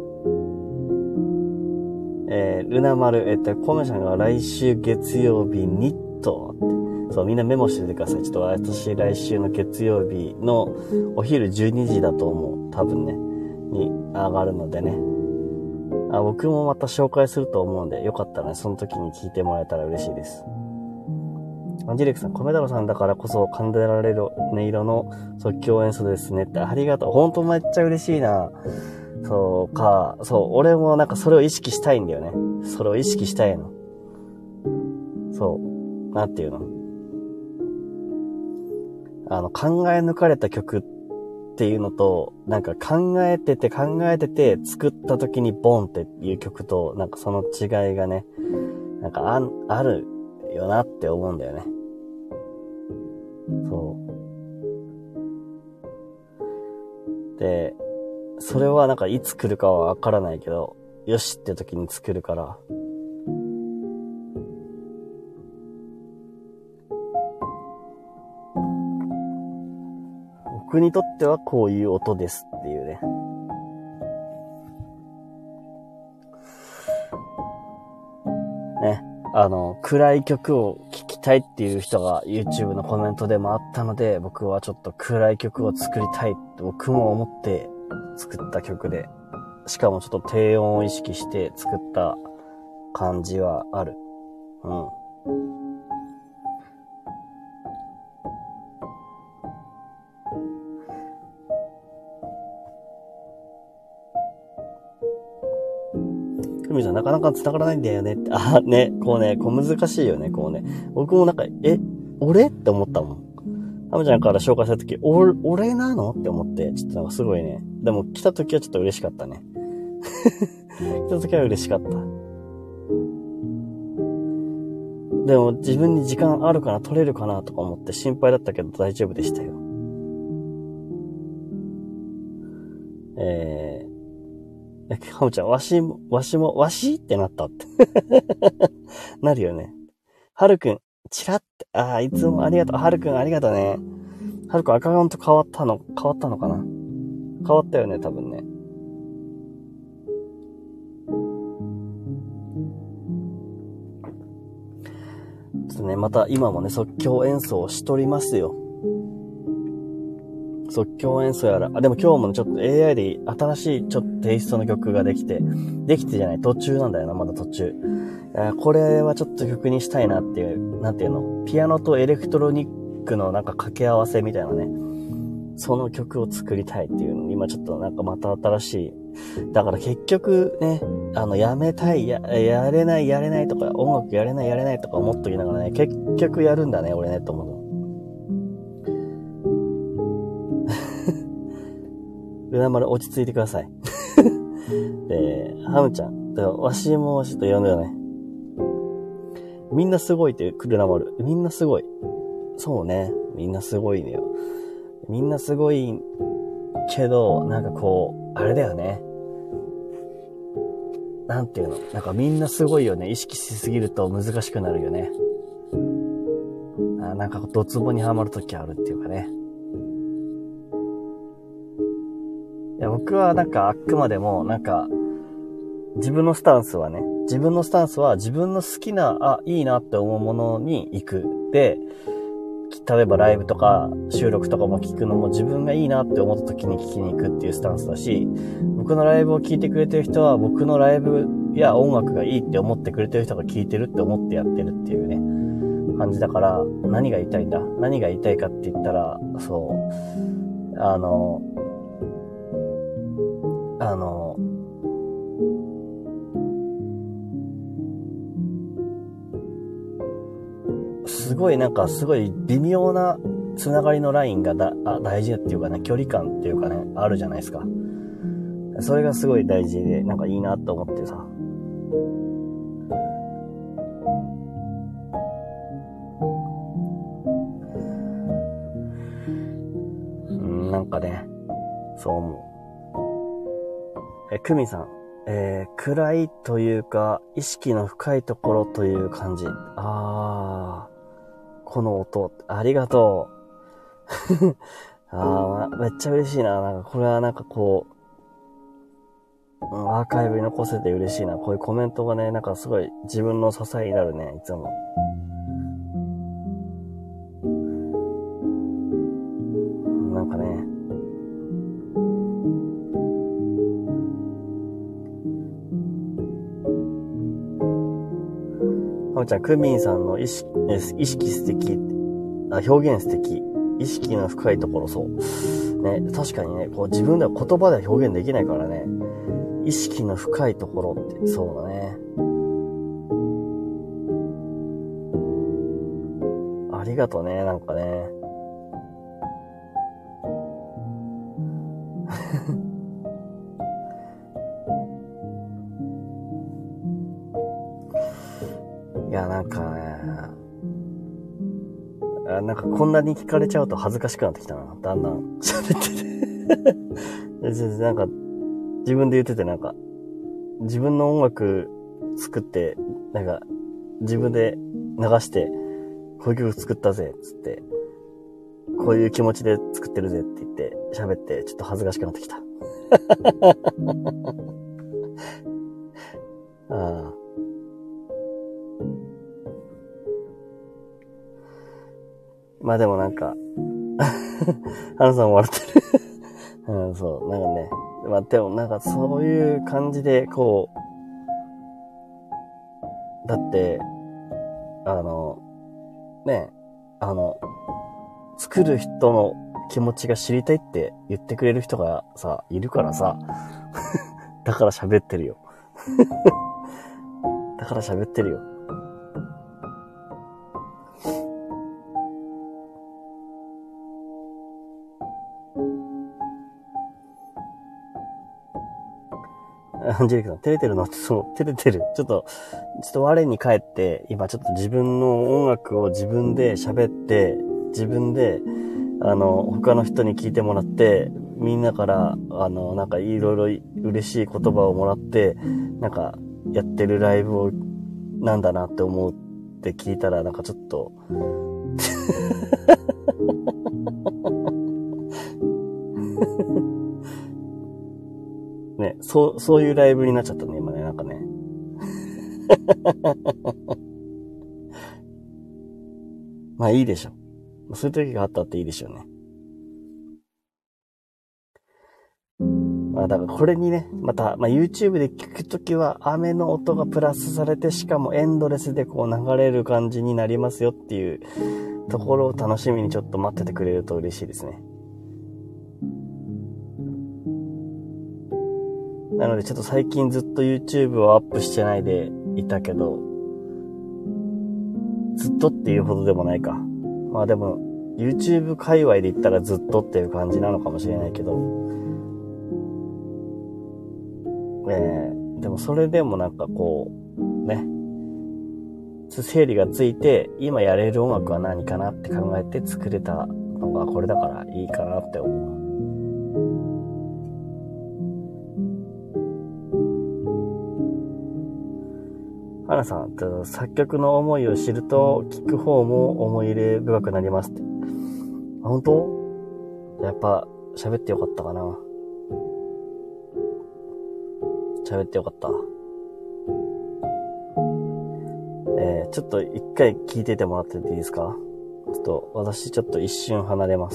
ルナ丸、コメさんが来週月曜日にと、そう、みんなメモしててください。ちょっと私来週の月曜日のお昼12時だと思う。多分ね、に上がるのでね。僕もまた紹介すると思うんで、よかったらね、その時に聞いてもらえたら嬉しいです。アンジェリックさん、米太郎さんだからこそ感じられる音色の即興演奏ですねって、ありがとう。ほんとめっちゃ嬉しいな。そうか、そう、俺もなんかそれを意識したいんだよね。それを意識したいの。そう、なんていうの。考え抜かれた曲っていうのと、なんか考えてて作った時にボンっていう曲と、なんかその違いがね、なんかあるよなって思うんだよね。 そう。で、それはなんかいつ来るかはわからないけど、よしって時に作るから。僕にとってはこういう音ですっていうね。ね。暗い曲を聴きたいっていう人が YouTube のコメントでもあったので、僕はちょっと暗い曲を作りたいって僕も思って作った曲で、しかもちょっと低音を意識して作った感じはある。うん。ふみさんなかなか繋がらないんだよねって。あ、ね、こう難しいよね、こうね。僕もなんか、俺って思ったもん。ハムちゃんから紹介したとき、俺なのって思って、ちょっとなんかすごいね。でも来たときはちょっと嬉しかったね。来たときは嬉しかった。でも自分に時間あるかな、取れるかなとか思って心配だったけど大丈夫でしたよ。ハムちゃん、わしも、わしってなったって。なるよね。はるくん、チラって、いつもありがとう。はるくんありがとうね。はるくんアカウント変わったのかな。変わったよね、多分ね。ちょっとね、また今もね、即興演奏をしとりますよ。即興演奏やら。でも今日もね、ちょっと AI で新しいちょっとテイストの曲ができてじゃない、途中なんだよな、まだ途中。これはちょっと曲にしたいなっていう、なんていうの、ピアノとエレクトロニックのなんか掛け合わせみたいなね。その曲を作りたいっていうの、今ちょっとなんかまた新しい。だから結局ね、やめたい、やれないとか、音楽やれないとか思っときながらね、結局やるんだね、俺ね、と思う。うなまる落ち着いてください。で、ハムちゃん。わしもちょっと呼んだよね。みんなすごいってくるなまる。みんなすごい。そうね。みんなすごいねよ。みんなすごいけど、なんかこう、あれだよね。なんていうの。なんかみんなすごいよね。意識しすぎると難しくなるよね。なんかドツボにはまるときあるっていうかね。いや、僕はなんかあくまでも、なんか、自分のスタンスは自分の好きな、いいなって思うものに行く。で、例えばライブとか収録とかも聞くのも自分がいいなって思った時に聞きに行くっていうスタンスだし、僕のライブを聞いてくれてる人は僕のライブや音楽がいいって思ってくれてる人が聞いてるって思ってやってるっていうね、感じだから、何が言いたいかって言ったら、そう、すごい微妙なつながりのラインが大事っていうかね、距離感っていうかね、あるじゃないですか。それがすごい大事で、なんかいいなと思ってさ。なんかね、そう思う。クミさん、暗いというか、意識の深いところという感じ。この音、ありがとう。めっちゃ嬉しいな。なんかこれはなんかこう、アーカイブに残せて嬉しいな。こういうコメントがね、なんかすごい自分の支えになるね、いつも。なんかね、ハムちゃん、クミンさんの意識素敵。表現素敵。意識の深いところ、そう。ね、確かにね、こう自分では言葉では表現できないからね。意識の深いところって、そうだね。ありがとうね、なんかね。いや、なんかね、 なんかこんなに聞かれちゃうと恥ずかしくなってきたな。だんだん喋ってて。なんか、自分で言っててなんか、自分の音楽作って、なんか、自分で流して、こういう曲作ったぜ、つって、こういう気持ちで作ってるぜって言って喋って、ちょっと恥ずかしくなってきた。ああ。まあでもなんか、花さん笑ってる。うん、そう、なんかね。まあでもなんかそういう感じで、こう、だって、ね、作る人の気持ちが知りたいって言ってくれる人がさ、いるからさ、だから喋ってるよ。だから喋ってるよ。アンジェリカさん、照れてるのってそう、照れてる。ちょっと我に返って、今ちょっと自分の音楽を自分で喋って、自分で、他の人に聞いてもらって、みんなから、なんかいろいろ嬉しい言葉をもらって、なんか、やってるライブを、なんだなって思って聞いたら、なんかちょっと、ね、そういうライブになっちゃったね、今ね、なんかね。まあいいでしょ。そういう時があったっていいでしょうね。まあだからこれにね、また、YouTube で聞くときは雨の音がプラスされて、しかもエンドレスでこう流れる感じになりますよっていうところを楽しみにちょっと待っててくれると嬉しいですね。なのでちょっと最近ずっと YouTube をアップしてないでいたけど、ずっとっていうほどでもないか。まあでも YouTube 界隈で言ったらずっとっていう感じなのかもしれないけど、でもそれでもなんかこう、ね、整理がついて、今やれる音楽は何かなって考えて作れたのがこれだからいいかなって思う。花さん、作曲の思いを知ると、聴く方も思い入れ深くなりますって。本当？やっぱ、喋ってよかったかな。喋ってよかった。ちょっと一回聞いててもらってていいですか？ちょっと、私ちょっと一瞬離れます。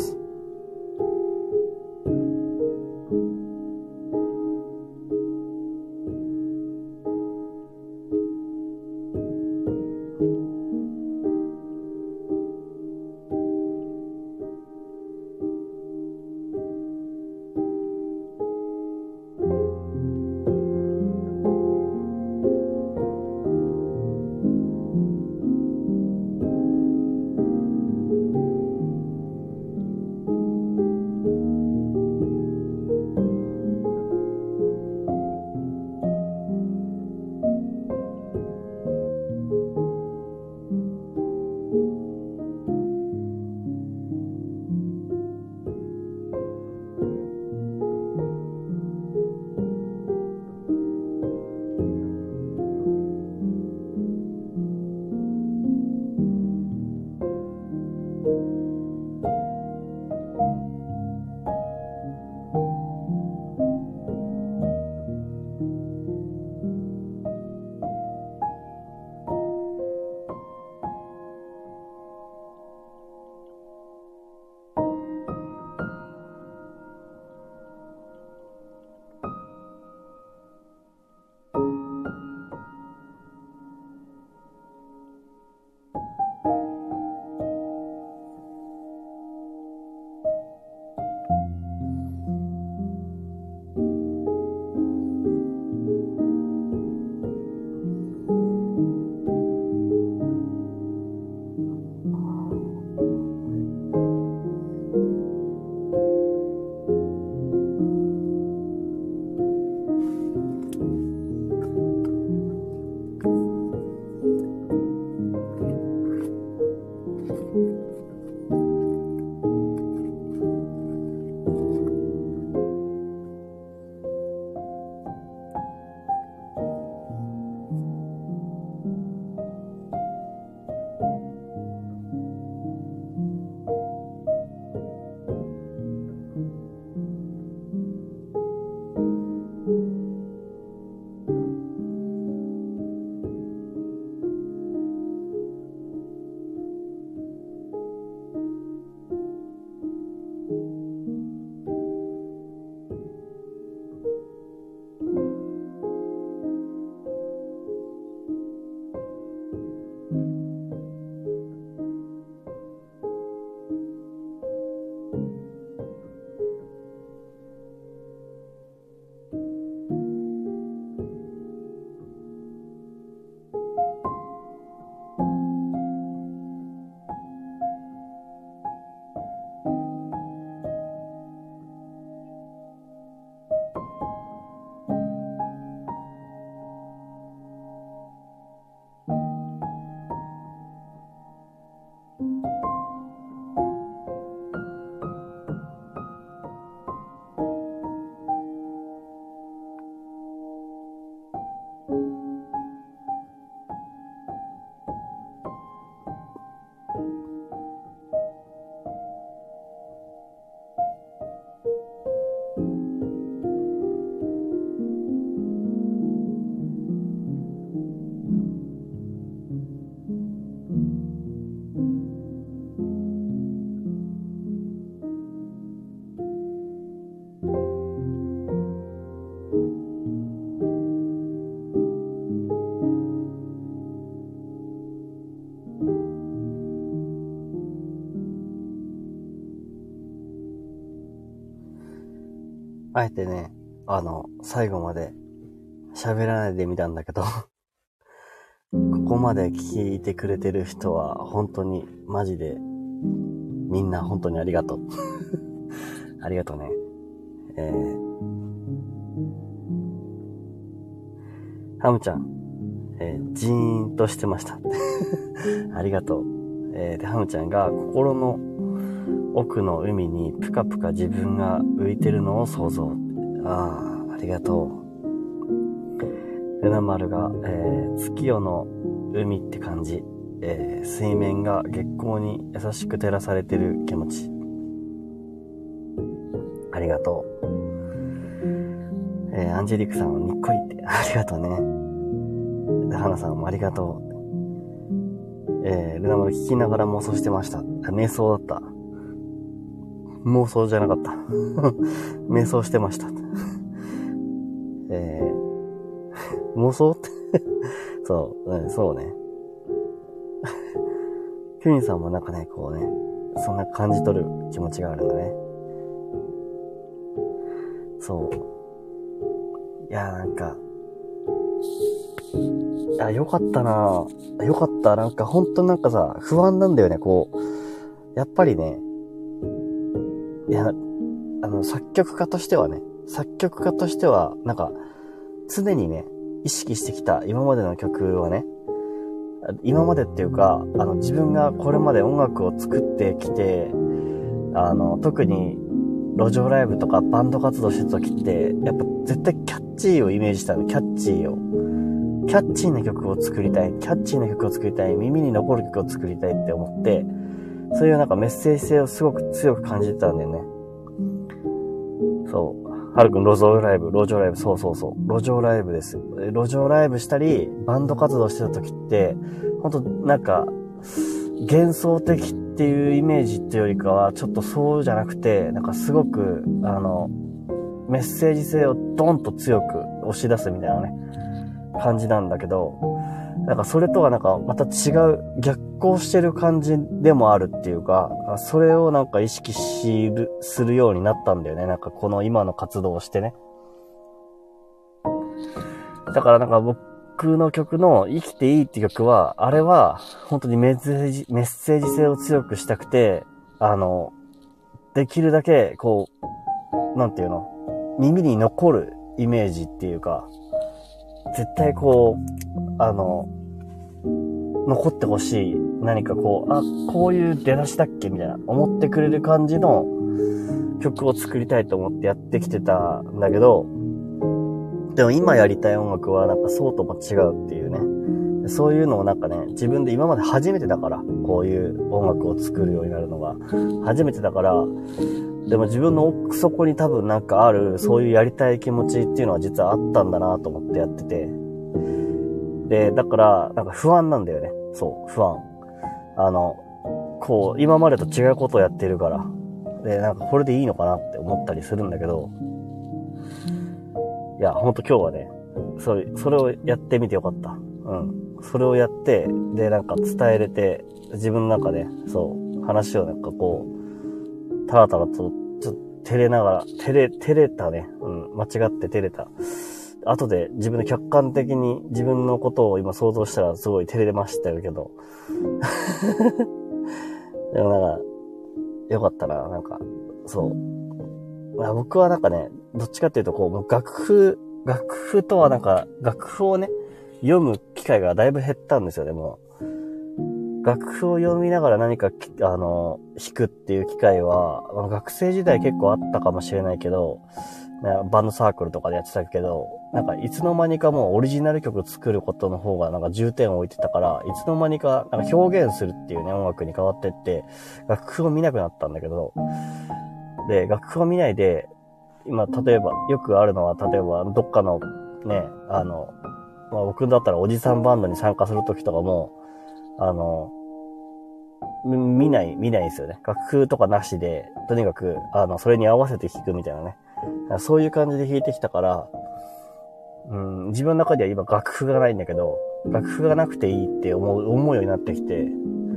あえてね、最後まで喋らないでみたんだけど、ここまで聞いてくれてる人は本当にマジでみんな本当にありがとう。ありがとうね。ハムちゃん、ジーンとしてました。ありがとう。で、ハムちゃんが心の奥の海にぷかぷか自分が浮いてるのを想像。ありがとう。ルナ丸が、月夜の海って感じ。水面が月光に優しく照らされてる気持ち。ありがとう。アンジェリックさんにっこりって。ありがとうね。で、花さんもありがとう。ルナ丸聞きながら妄想してました。瞑想だった。妄想じゃなかった。瞑想してました。妄想ってそう、そうね。キュニさんもなんかね、こうね、そんな感じ取る気持ちがあるんだね。そう。いや、なんか、よかったなぁ。よかった。なんかほんとなんかさ、不安なんだよね、こう。やっぱりね、いや、作曲家としては、なんか、常にね、意識してきた今までの曲はね、今までっていうか、自分がこれまで音楽を作ってきて、特に路上ライブとかバンド活動してた時って、やっぱ絶対キャッチーをイメージしたの、キャッチーを。キャッチーな曲を作りたい、耳に残る曲を作りたいって思って、そういうなんかメッセージ性をすごく強く感じてたんだよね。そう。はるくん、路上ライブ、そう。路上ライブです。路上ライブしたり、バンド活動してた時って、ほんとなんか、幻想的っていうイメージっていうよりかは、ちょっとそうじゃなくて、なんかすごく、メッセージ性をドンと強く押し出すみたいなね、感じなんだけど、なんかそれとはなんかまた違う逆行してる感じでもあるっていうか、それをなんか意識するようになったんだよね。なんかこの今の活動をしてね。だからなんか僕の曲の生きていいって曲は、あれは本当にメッセージ性を強くしたくて、できるだけこう、なんていうの、耳に残るイメージっていうか、絶対こう、残ってほしい。何かこう、こういう出だしだっけみたいな、思ってくれる感じの曲を作りたいと思ってやってきてたんだけど、でも今やりたい音楽はなんかそうとも違うっていうね。そういうのをなんかね、自分で今まで初めてだから、こういう音楽を作るようになるのが初めてだから、でも自分の奥底に多分なんかある、そういうやりたい気持ちっていうのは実はあったんだなと思ってやってて。で、だから、なんか不安なんだよね。そう、不安。こう、今までと違うことをやってるから。で、なんかこれでいいのかなって思ったりするんだけど、いや、ほんと今日はね、それをやってみてよかった。うん。それをやって、で、なんか伝えれて、自分の中で、そう、話をなんかこう、たらたらと、ちょっと照れながら、照れたね。うん、間違って照れた。後で自分で客観的に自分のことを今想像したらすごい照れましたけど。でもなんか、よかったな、なんか、そう。僕はなんかね、どっちかっていうとこう、もう楽譜とはなんか、楽譜をね、読む機会がだいぶ減ったんですよね、もう。 楽譜を読みながら何か、弾くっていう機会は、学生時代結構あったかもしれないけど、バンドサークルとかでやってたけど、なんかいつの間にかもうオリジナル曲作ることの方がなんか重点を置いてたから、いつの間にかなんか表現するっていうね、音楽に変わってって、楽譜を見なくなったんだけど、で、楽譜を見ないで、今、例えば、よくあるのは、例えば、どっかのね、僕だったらおじさんバンドに参加するときとかも、見ないですよね。楽譜とかなしで、とにかく、それに合わせて弾くみたいなね。そういう感じで弾いてきたから、自分の中では今楽譜がないんだけど、楽譜がなくていいって思うようになってきて、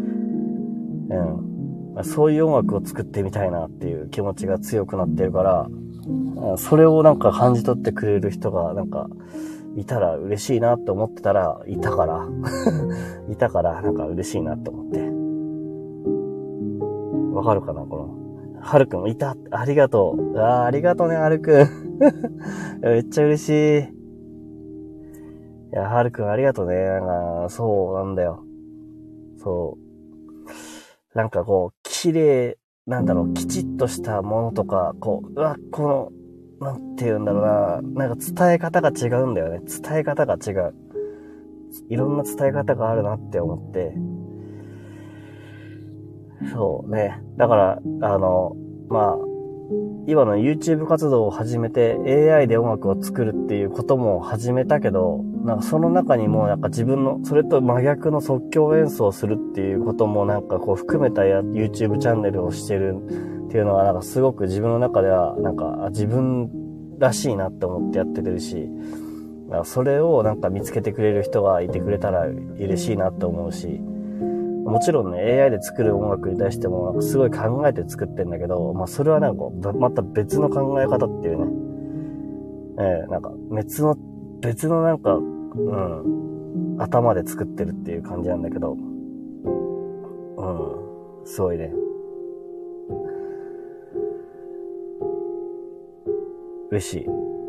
そういう音楽を作ってみたいなっていう気持ちが強くなってるから、それをなんか感じ取ってくれる人がなんかいたら嬉しいなって思ってたら、いたからなんか嬉しいなって思って。わかるかなこの。はるくんいた。ありがとう。ありがとうね、はるくん。めっちゃ嬉しい。いや、はるくんありがとうね。なんか、そうなんだよ。そう。なんかこう、綺麗、きちっとしたものとか、こう、なんて言うんだろうな。なんか伝え方が違うんだよね。伝え方が違う。いろんな伝え方があるなって思って。そうね。だから、今の YouTube 活動を始めて AI で音楽を作るっていうことも始めたけど、なんかその中にもなんか自分の、それと真逆の即興演奏をするっていうこともなんかこう含めたYouTube チャンネルをしてるっていうのはなんかすごく自分の中ではなんか自分らしいなって思ってやってるし、それをなんか見つけてくれる人がいてくれたら嬉しいなって思うし、もちろんね、AI で作る音楽に対しても、なんかすごい考えて作ってんだけど、それはなんか、また別の考え方っていうね。なんか、別のなんか、頭で作ってるっていう感じなんだけど、すごいね。嬉しい。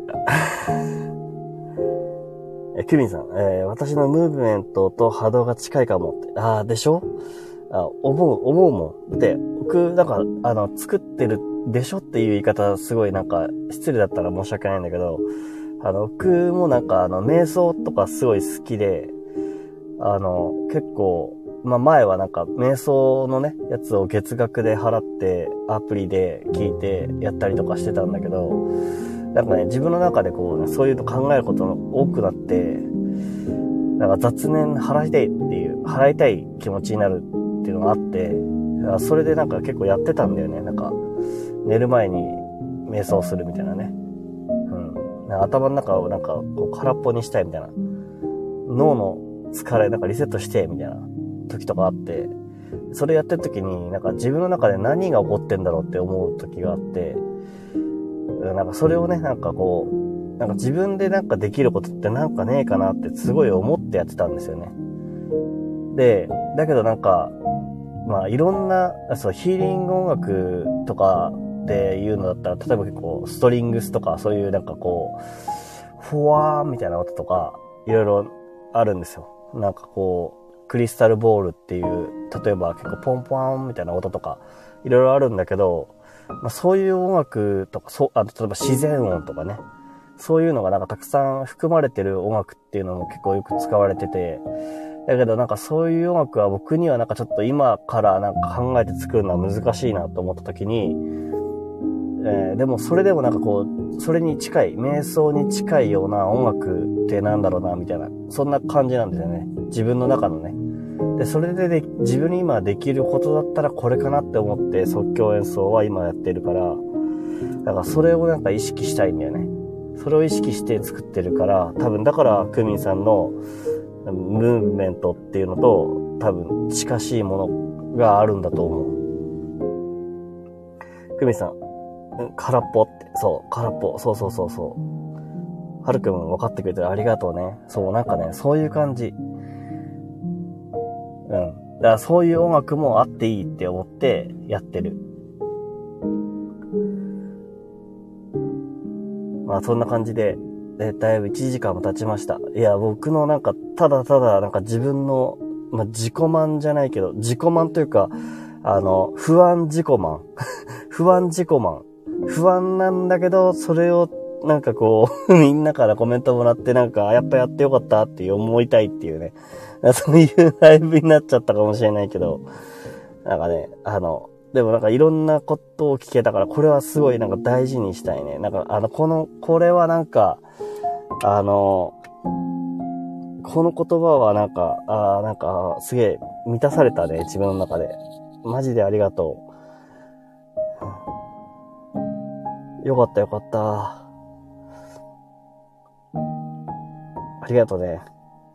キュビンさん、私のムーブメントと波動が近いかもって。でしょ？思うもん。で、僕、なんか、作ってるでしょっていう言い方、すごいなんか、失礼だったら申し訳ないんだけど、僕もなんか、瞑想とかすごい好きで、結構、前はなんか、瞑想のね、やつを月額で払って、アプリで聞いてやったりとかしてたんだけど、なんかね、自分の中でこうね、そういうの考えることが多くなって、なんか雑念払いたい気持ちになるっていうのがあって、それでなんか結構やってたんだよね。なんか、寝る前に瞑想するみたいなね。なんか頭の中をなんかこう空っぽにしたいみたいな。脳の疲れなんかリセットしてみたいな時とかあって、それやってる時になんか自分の中で何が起こってんだろうって思う時があって、なんかそれをね、なんかこう、なんか自分でなんかできることってなんかねえかなってすごい思ってやってたんですよね。で、だけどなんか、いろんな、ヒーリング音楽とかっていうのだったら、例えば結構ストリングスとかそういうなんかこう、フォワーみたいな音とか、いろいろあるんですよ。なんかこう、クリスタルボールっていう、例えば結構ポンポンみたいな音とか、いろいろあるんだけど、そういう音楽とか、例えば自然音とかね、そういうのがなんかたくさん含まれてる音楽っていうのも結構よく使われてて、だけどなんかそういう音楽は僕にはなんかちょっと今からなんか考えて作るのは難しいなと思った時に、でもそれでもなんかこう、それに近い、瞑想に近いような音楽ってなんだろうな、みたいな、そんな感じなんですよね。自分の中のね。で、それで自分に今できることだったらこれかなって思って即興演奏は今やってるから、だからそれをなんか意識したいんだよね。それを意識して作ってるから、多分だからクミンさんのムーブメントっていうのと多分近しいものがあるんだと思う。クミンさん、空っぽって、そう、空っぽ、そう。はるくん分かってくれてありがとうね。そう、なんかね、そういう感じ。だからそういう音楽もあっていいって思ってやってる。そんな感じで、だいぶ1時間も経ちました。いや、僕のなんか、ただなんか自分の自己満じゃないけど、自己満というか、不安自己満。不安自己満。不安なんだけど、それをなんかこう、みんなからコメントもらってなんか、やっぱやってよかったって思いたいっていうね。そういうライブになっちゃったかもしれないけど、なんかね、でもなんかいろんなことを聞けたから、これはすごいなんか大事にしたいね。なんかこれはなんか、この言葉はなんか、なんかすげえ満たされたね、自分の中で。マジでありがとう。よかったよかった。ありがとうね。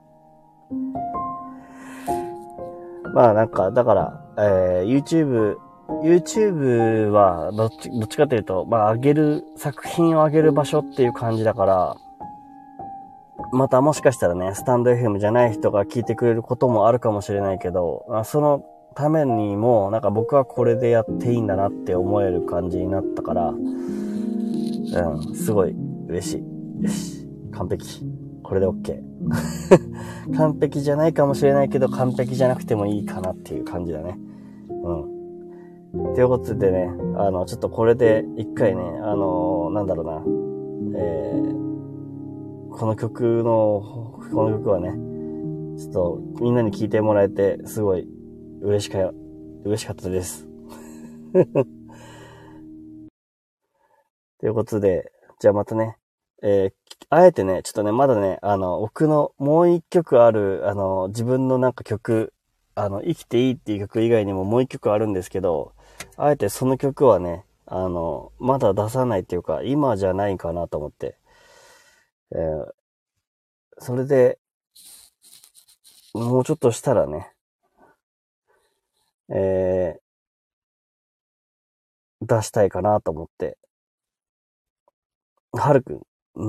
まあなんか、だから、YouTube はどっちかというと、まあ作品を上げる場所っていう感じだから、またもしかしたらね、スタンド FM じゃない人が聞いてくれることもあるかもしれないけど、そのためにも、なんか僕はこれでやっていいんだなって思える感じになったから、すごい嬉しい。よし、完璧。これで OK。完璧じゃないかもしれないけど、完璧じゃなくてもいいかなっていう感じだね。ということでね、ちょっとこれで一回ね、なんだろうな、この曲はね、ちょっとみんなに聴いてもらえて、すごい嬉しかったです。ということで、じゃあまたね、あえてね、ちょっとね、まだね、僕のもう一曲ある、自分のなんか曲、生きていいっていう曲以外にももう一曲あるんですけど、あえてその曲はね、まだ出さないっていうか、今じゃないかなと思って、それで、もうちょっとしたらね、出したいかなと思って、はるくん、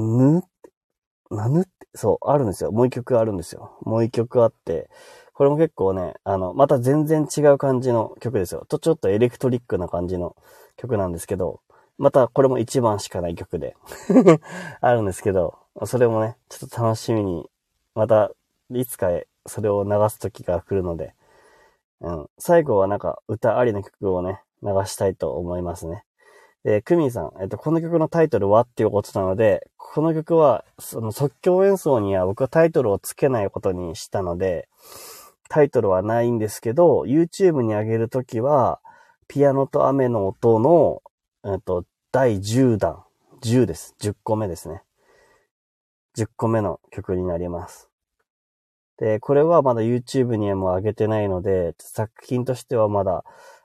そう、あるんですよ。もう一曲あるんですよ。もう一曲あって、これも結構ね、また全然違う感じの曲ですよ。ちょっとエレクトリックな感じの曲なんですけど、またこれも一番しかない曲であるんですけど、それもね、ちょっと楽しみに、またいつかそれを流す時が来るので、最後はなんか歌ありの曲をね、流したいと思いますね。で、クミンさん、この曲のタイトルはっていうことなので、この曲は、その即興演奏には僕はタイトルをつけないことにしたので、タイトルはないんですけど、YouTube に上げるときは、ピアノと雨の音の、第10弾、10です。10個目ですね。10個目の曲になります。で、これはまだ YouTube にはもう上げてないので、作品としてはまだ、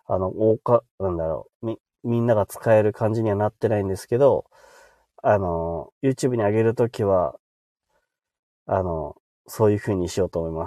みんなが使える感じにはなってないんですけど、YouTube に上げるときは、そういう風にしようと思います。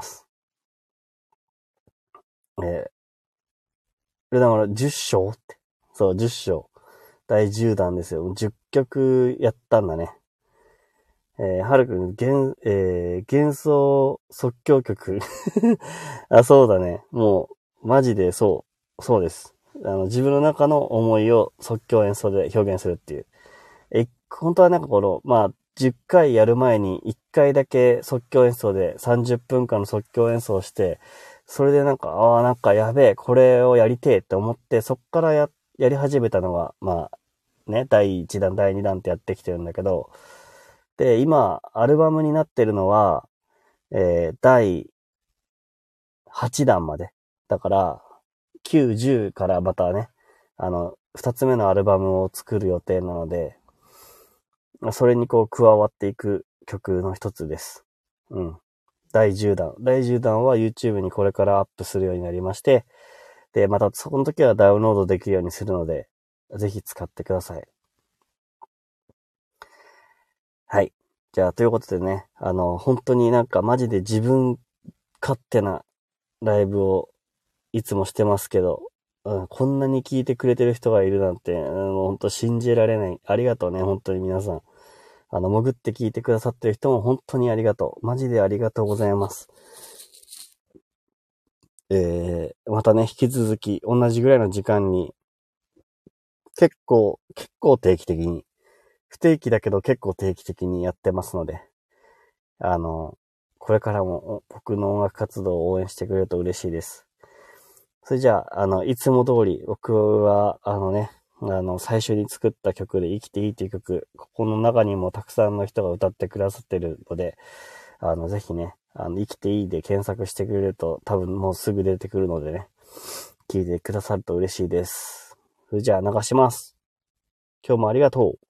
だから10章って。そう、10章。第10弾ですよ。10曲やったんだね。はるくん、幻想即興曲。あ、そうだね。もう、マジでそうです。自分の中の思いを即興演奏で表現するっていう。本当はなんかまあ、10回やる前に1回だけ即興演奏で30分間の即興演奏をして、それでなんか、なんかやべえ、これをやりてえって思って、そっからやり始めたのが、まあ、ね、第1弾、第2弾ってやってきてるんだけど、で、今、アルバムになってるのは、第8弾まで。だから、9、10からまたね、2つ目のアルバムを作る予定なので、それにこう加わっていく曲の一つです。第10弾。第10弾は YouTube にこれからアップするようになりまして、で、またそこの時はダウンロードできるようにするので、ぜひ使ってください。はい。じゃあ、ということでね、本当になんかマジで自分勝手なライブをいつもしてますけど、こんなに聞いてくれてる人がいるなんて、本当信じられない。ありがとうね、本当に皆さん。潜って聞いてくださってる人も本当にありがとう。マジでありがとうございます。またね、引き続き同じぐらいの時間に、結構定期的に、不定期だけど結構定期的にやってますので、ここれからも僕の音楽活動を応援してくれると嬉しいです。それじゃあ、いつも通り僕は、最初に作った曲で生きていいという曲、ここの中にもたくさんの人が歌ってくださってるので、ぜひね、生きていいで検索してくれると多分もうすぐ出てくるのでね、聞いてくださると嬉しいです。それじゃあ流します。今日もありがとう。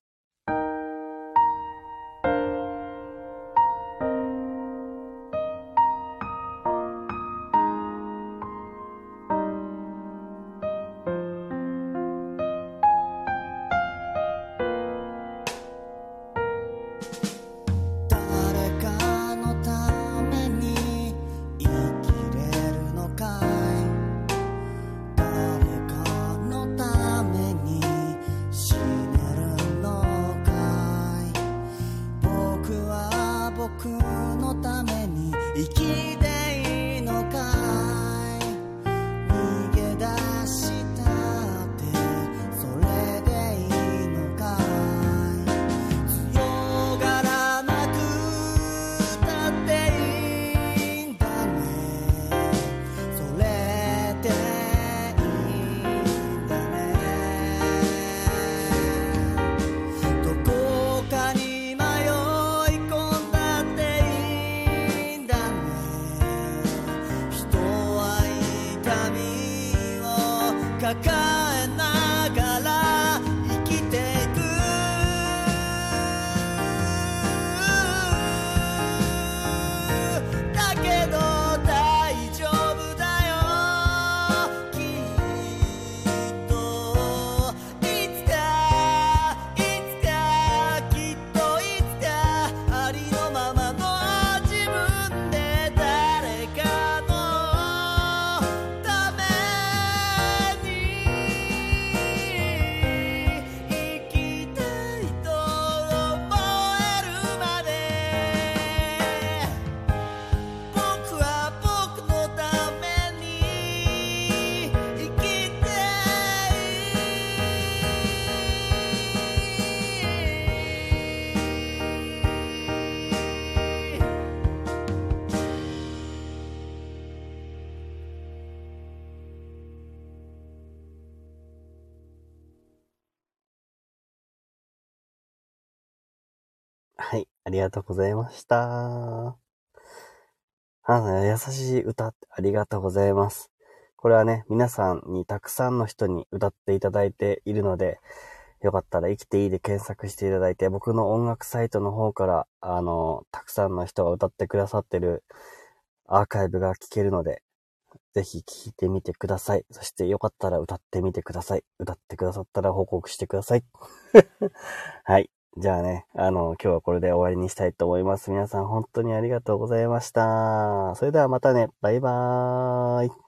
誰かのために生きれるのかい、誰かのために死ねるのかい、僕は僕のために生きていいのかい、逃げ出したってそれでいいのかい、強がらなくたっていいんだね、それでいいんだね、どこかに迷い込んだっていいんだね、人は痛みを抱えながら生きていく、だけど大丈夫だよ、きっといつかきっといつかありのままの自分で誰かのために生きたいと思えるまで、僕は僕のために生きていはい、ありがとうございました。優しい歌ってありがとうございます。これはね、皆さんにたくさんの人に歌っていただいているので、よかったら生きていいで検索していただいて、僕の音楽サイトの方から、たくさんの人が歌ってくださってるアーカイブが聞けるので、ぜひ聴いてみてください。そしてよかったら歌ってみてください。歌ってくださったら報告してください。はい。じゃあね、今日はこれで終わりにしたいと思います。皆さん本当にありがとうございました。それではまたね。バイバーイ。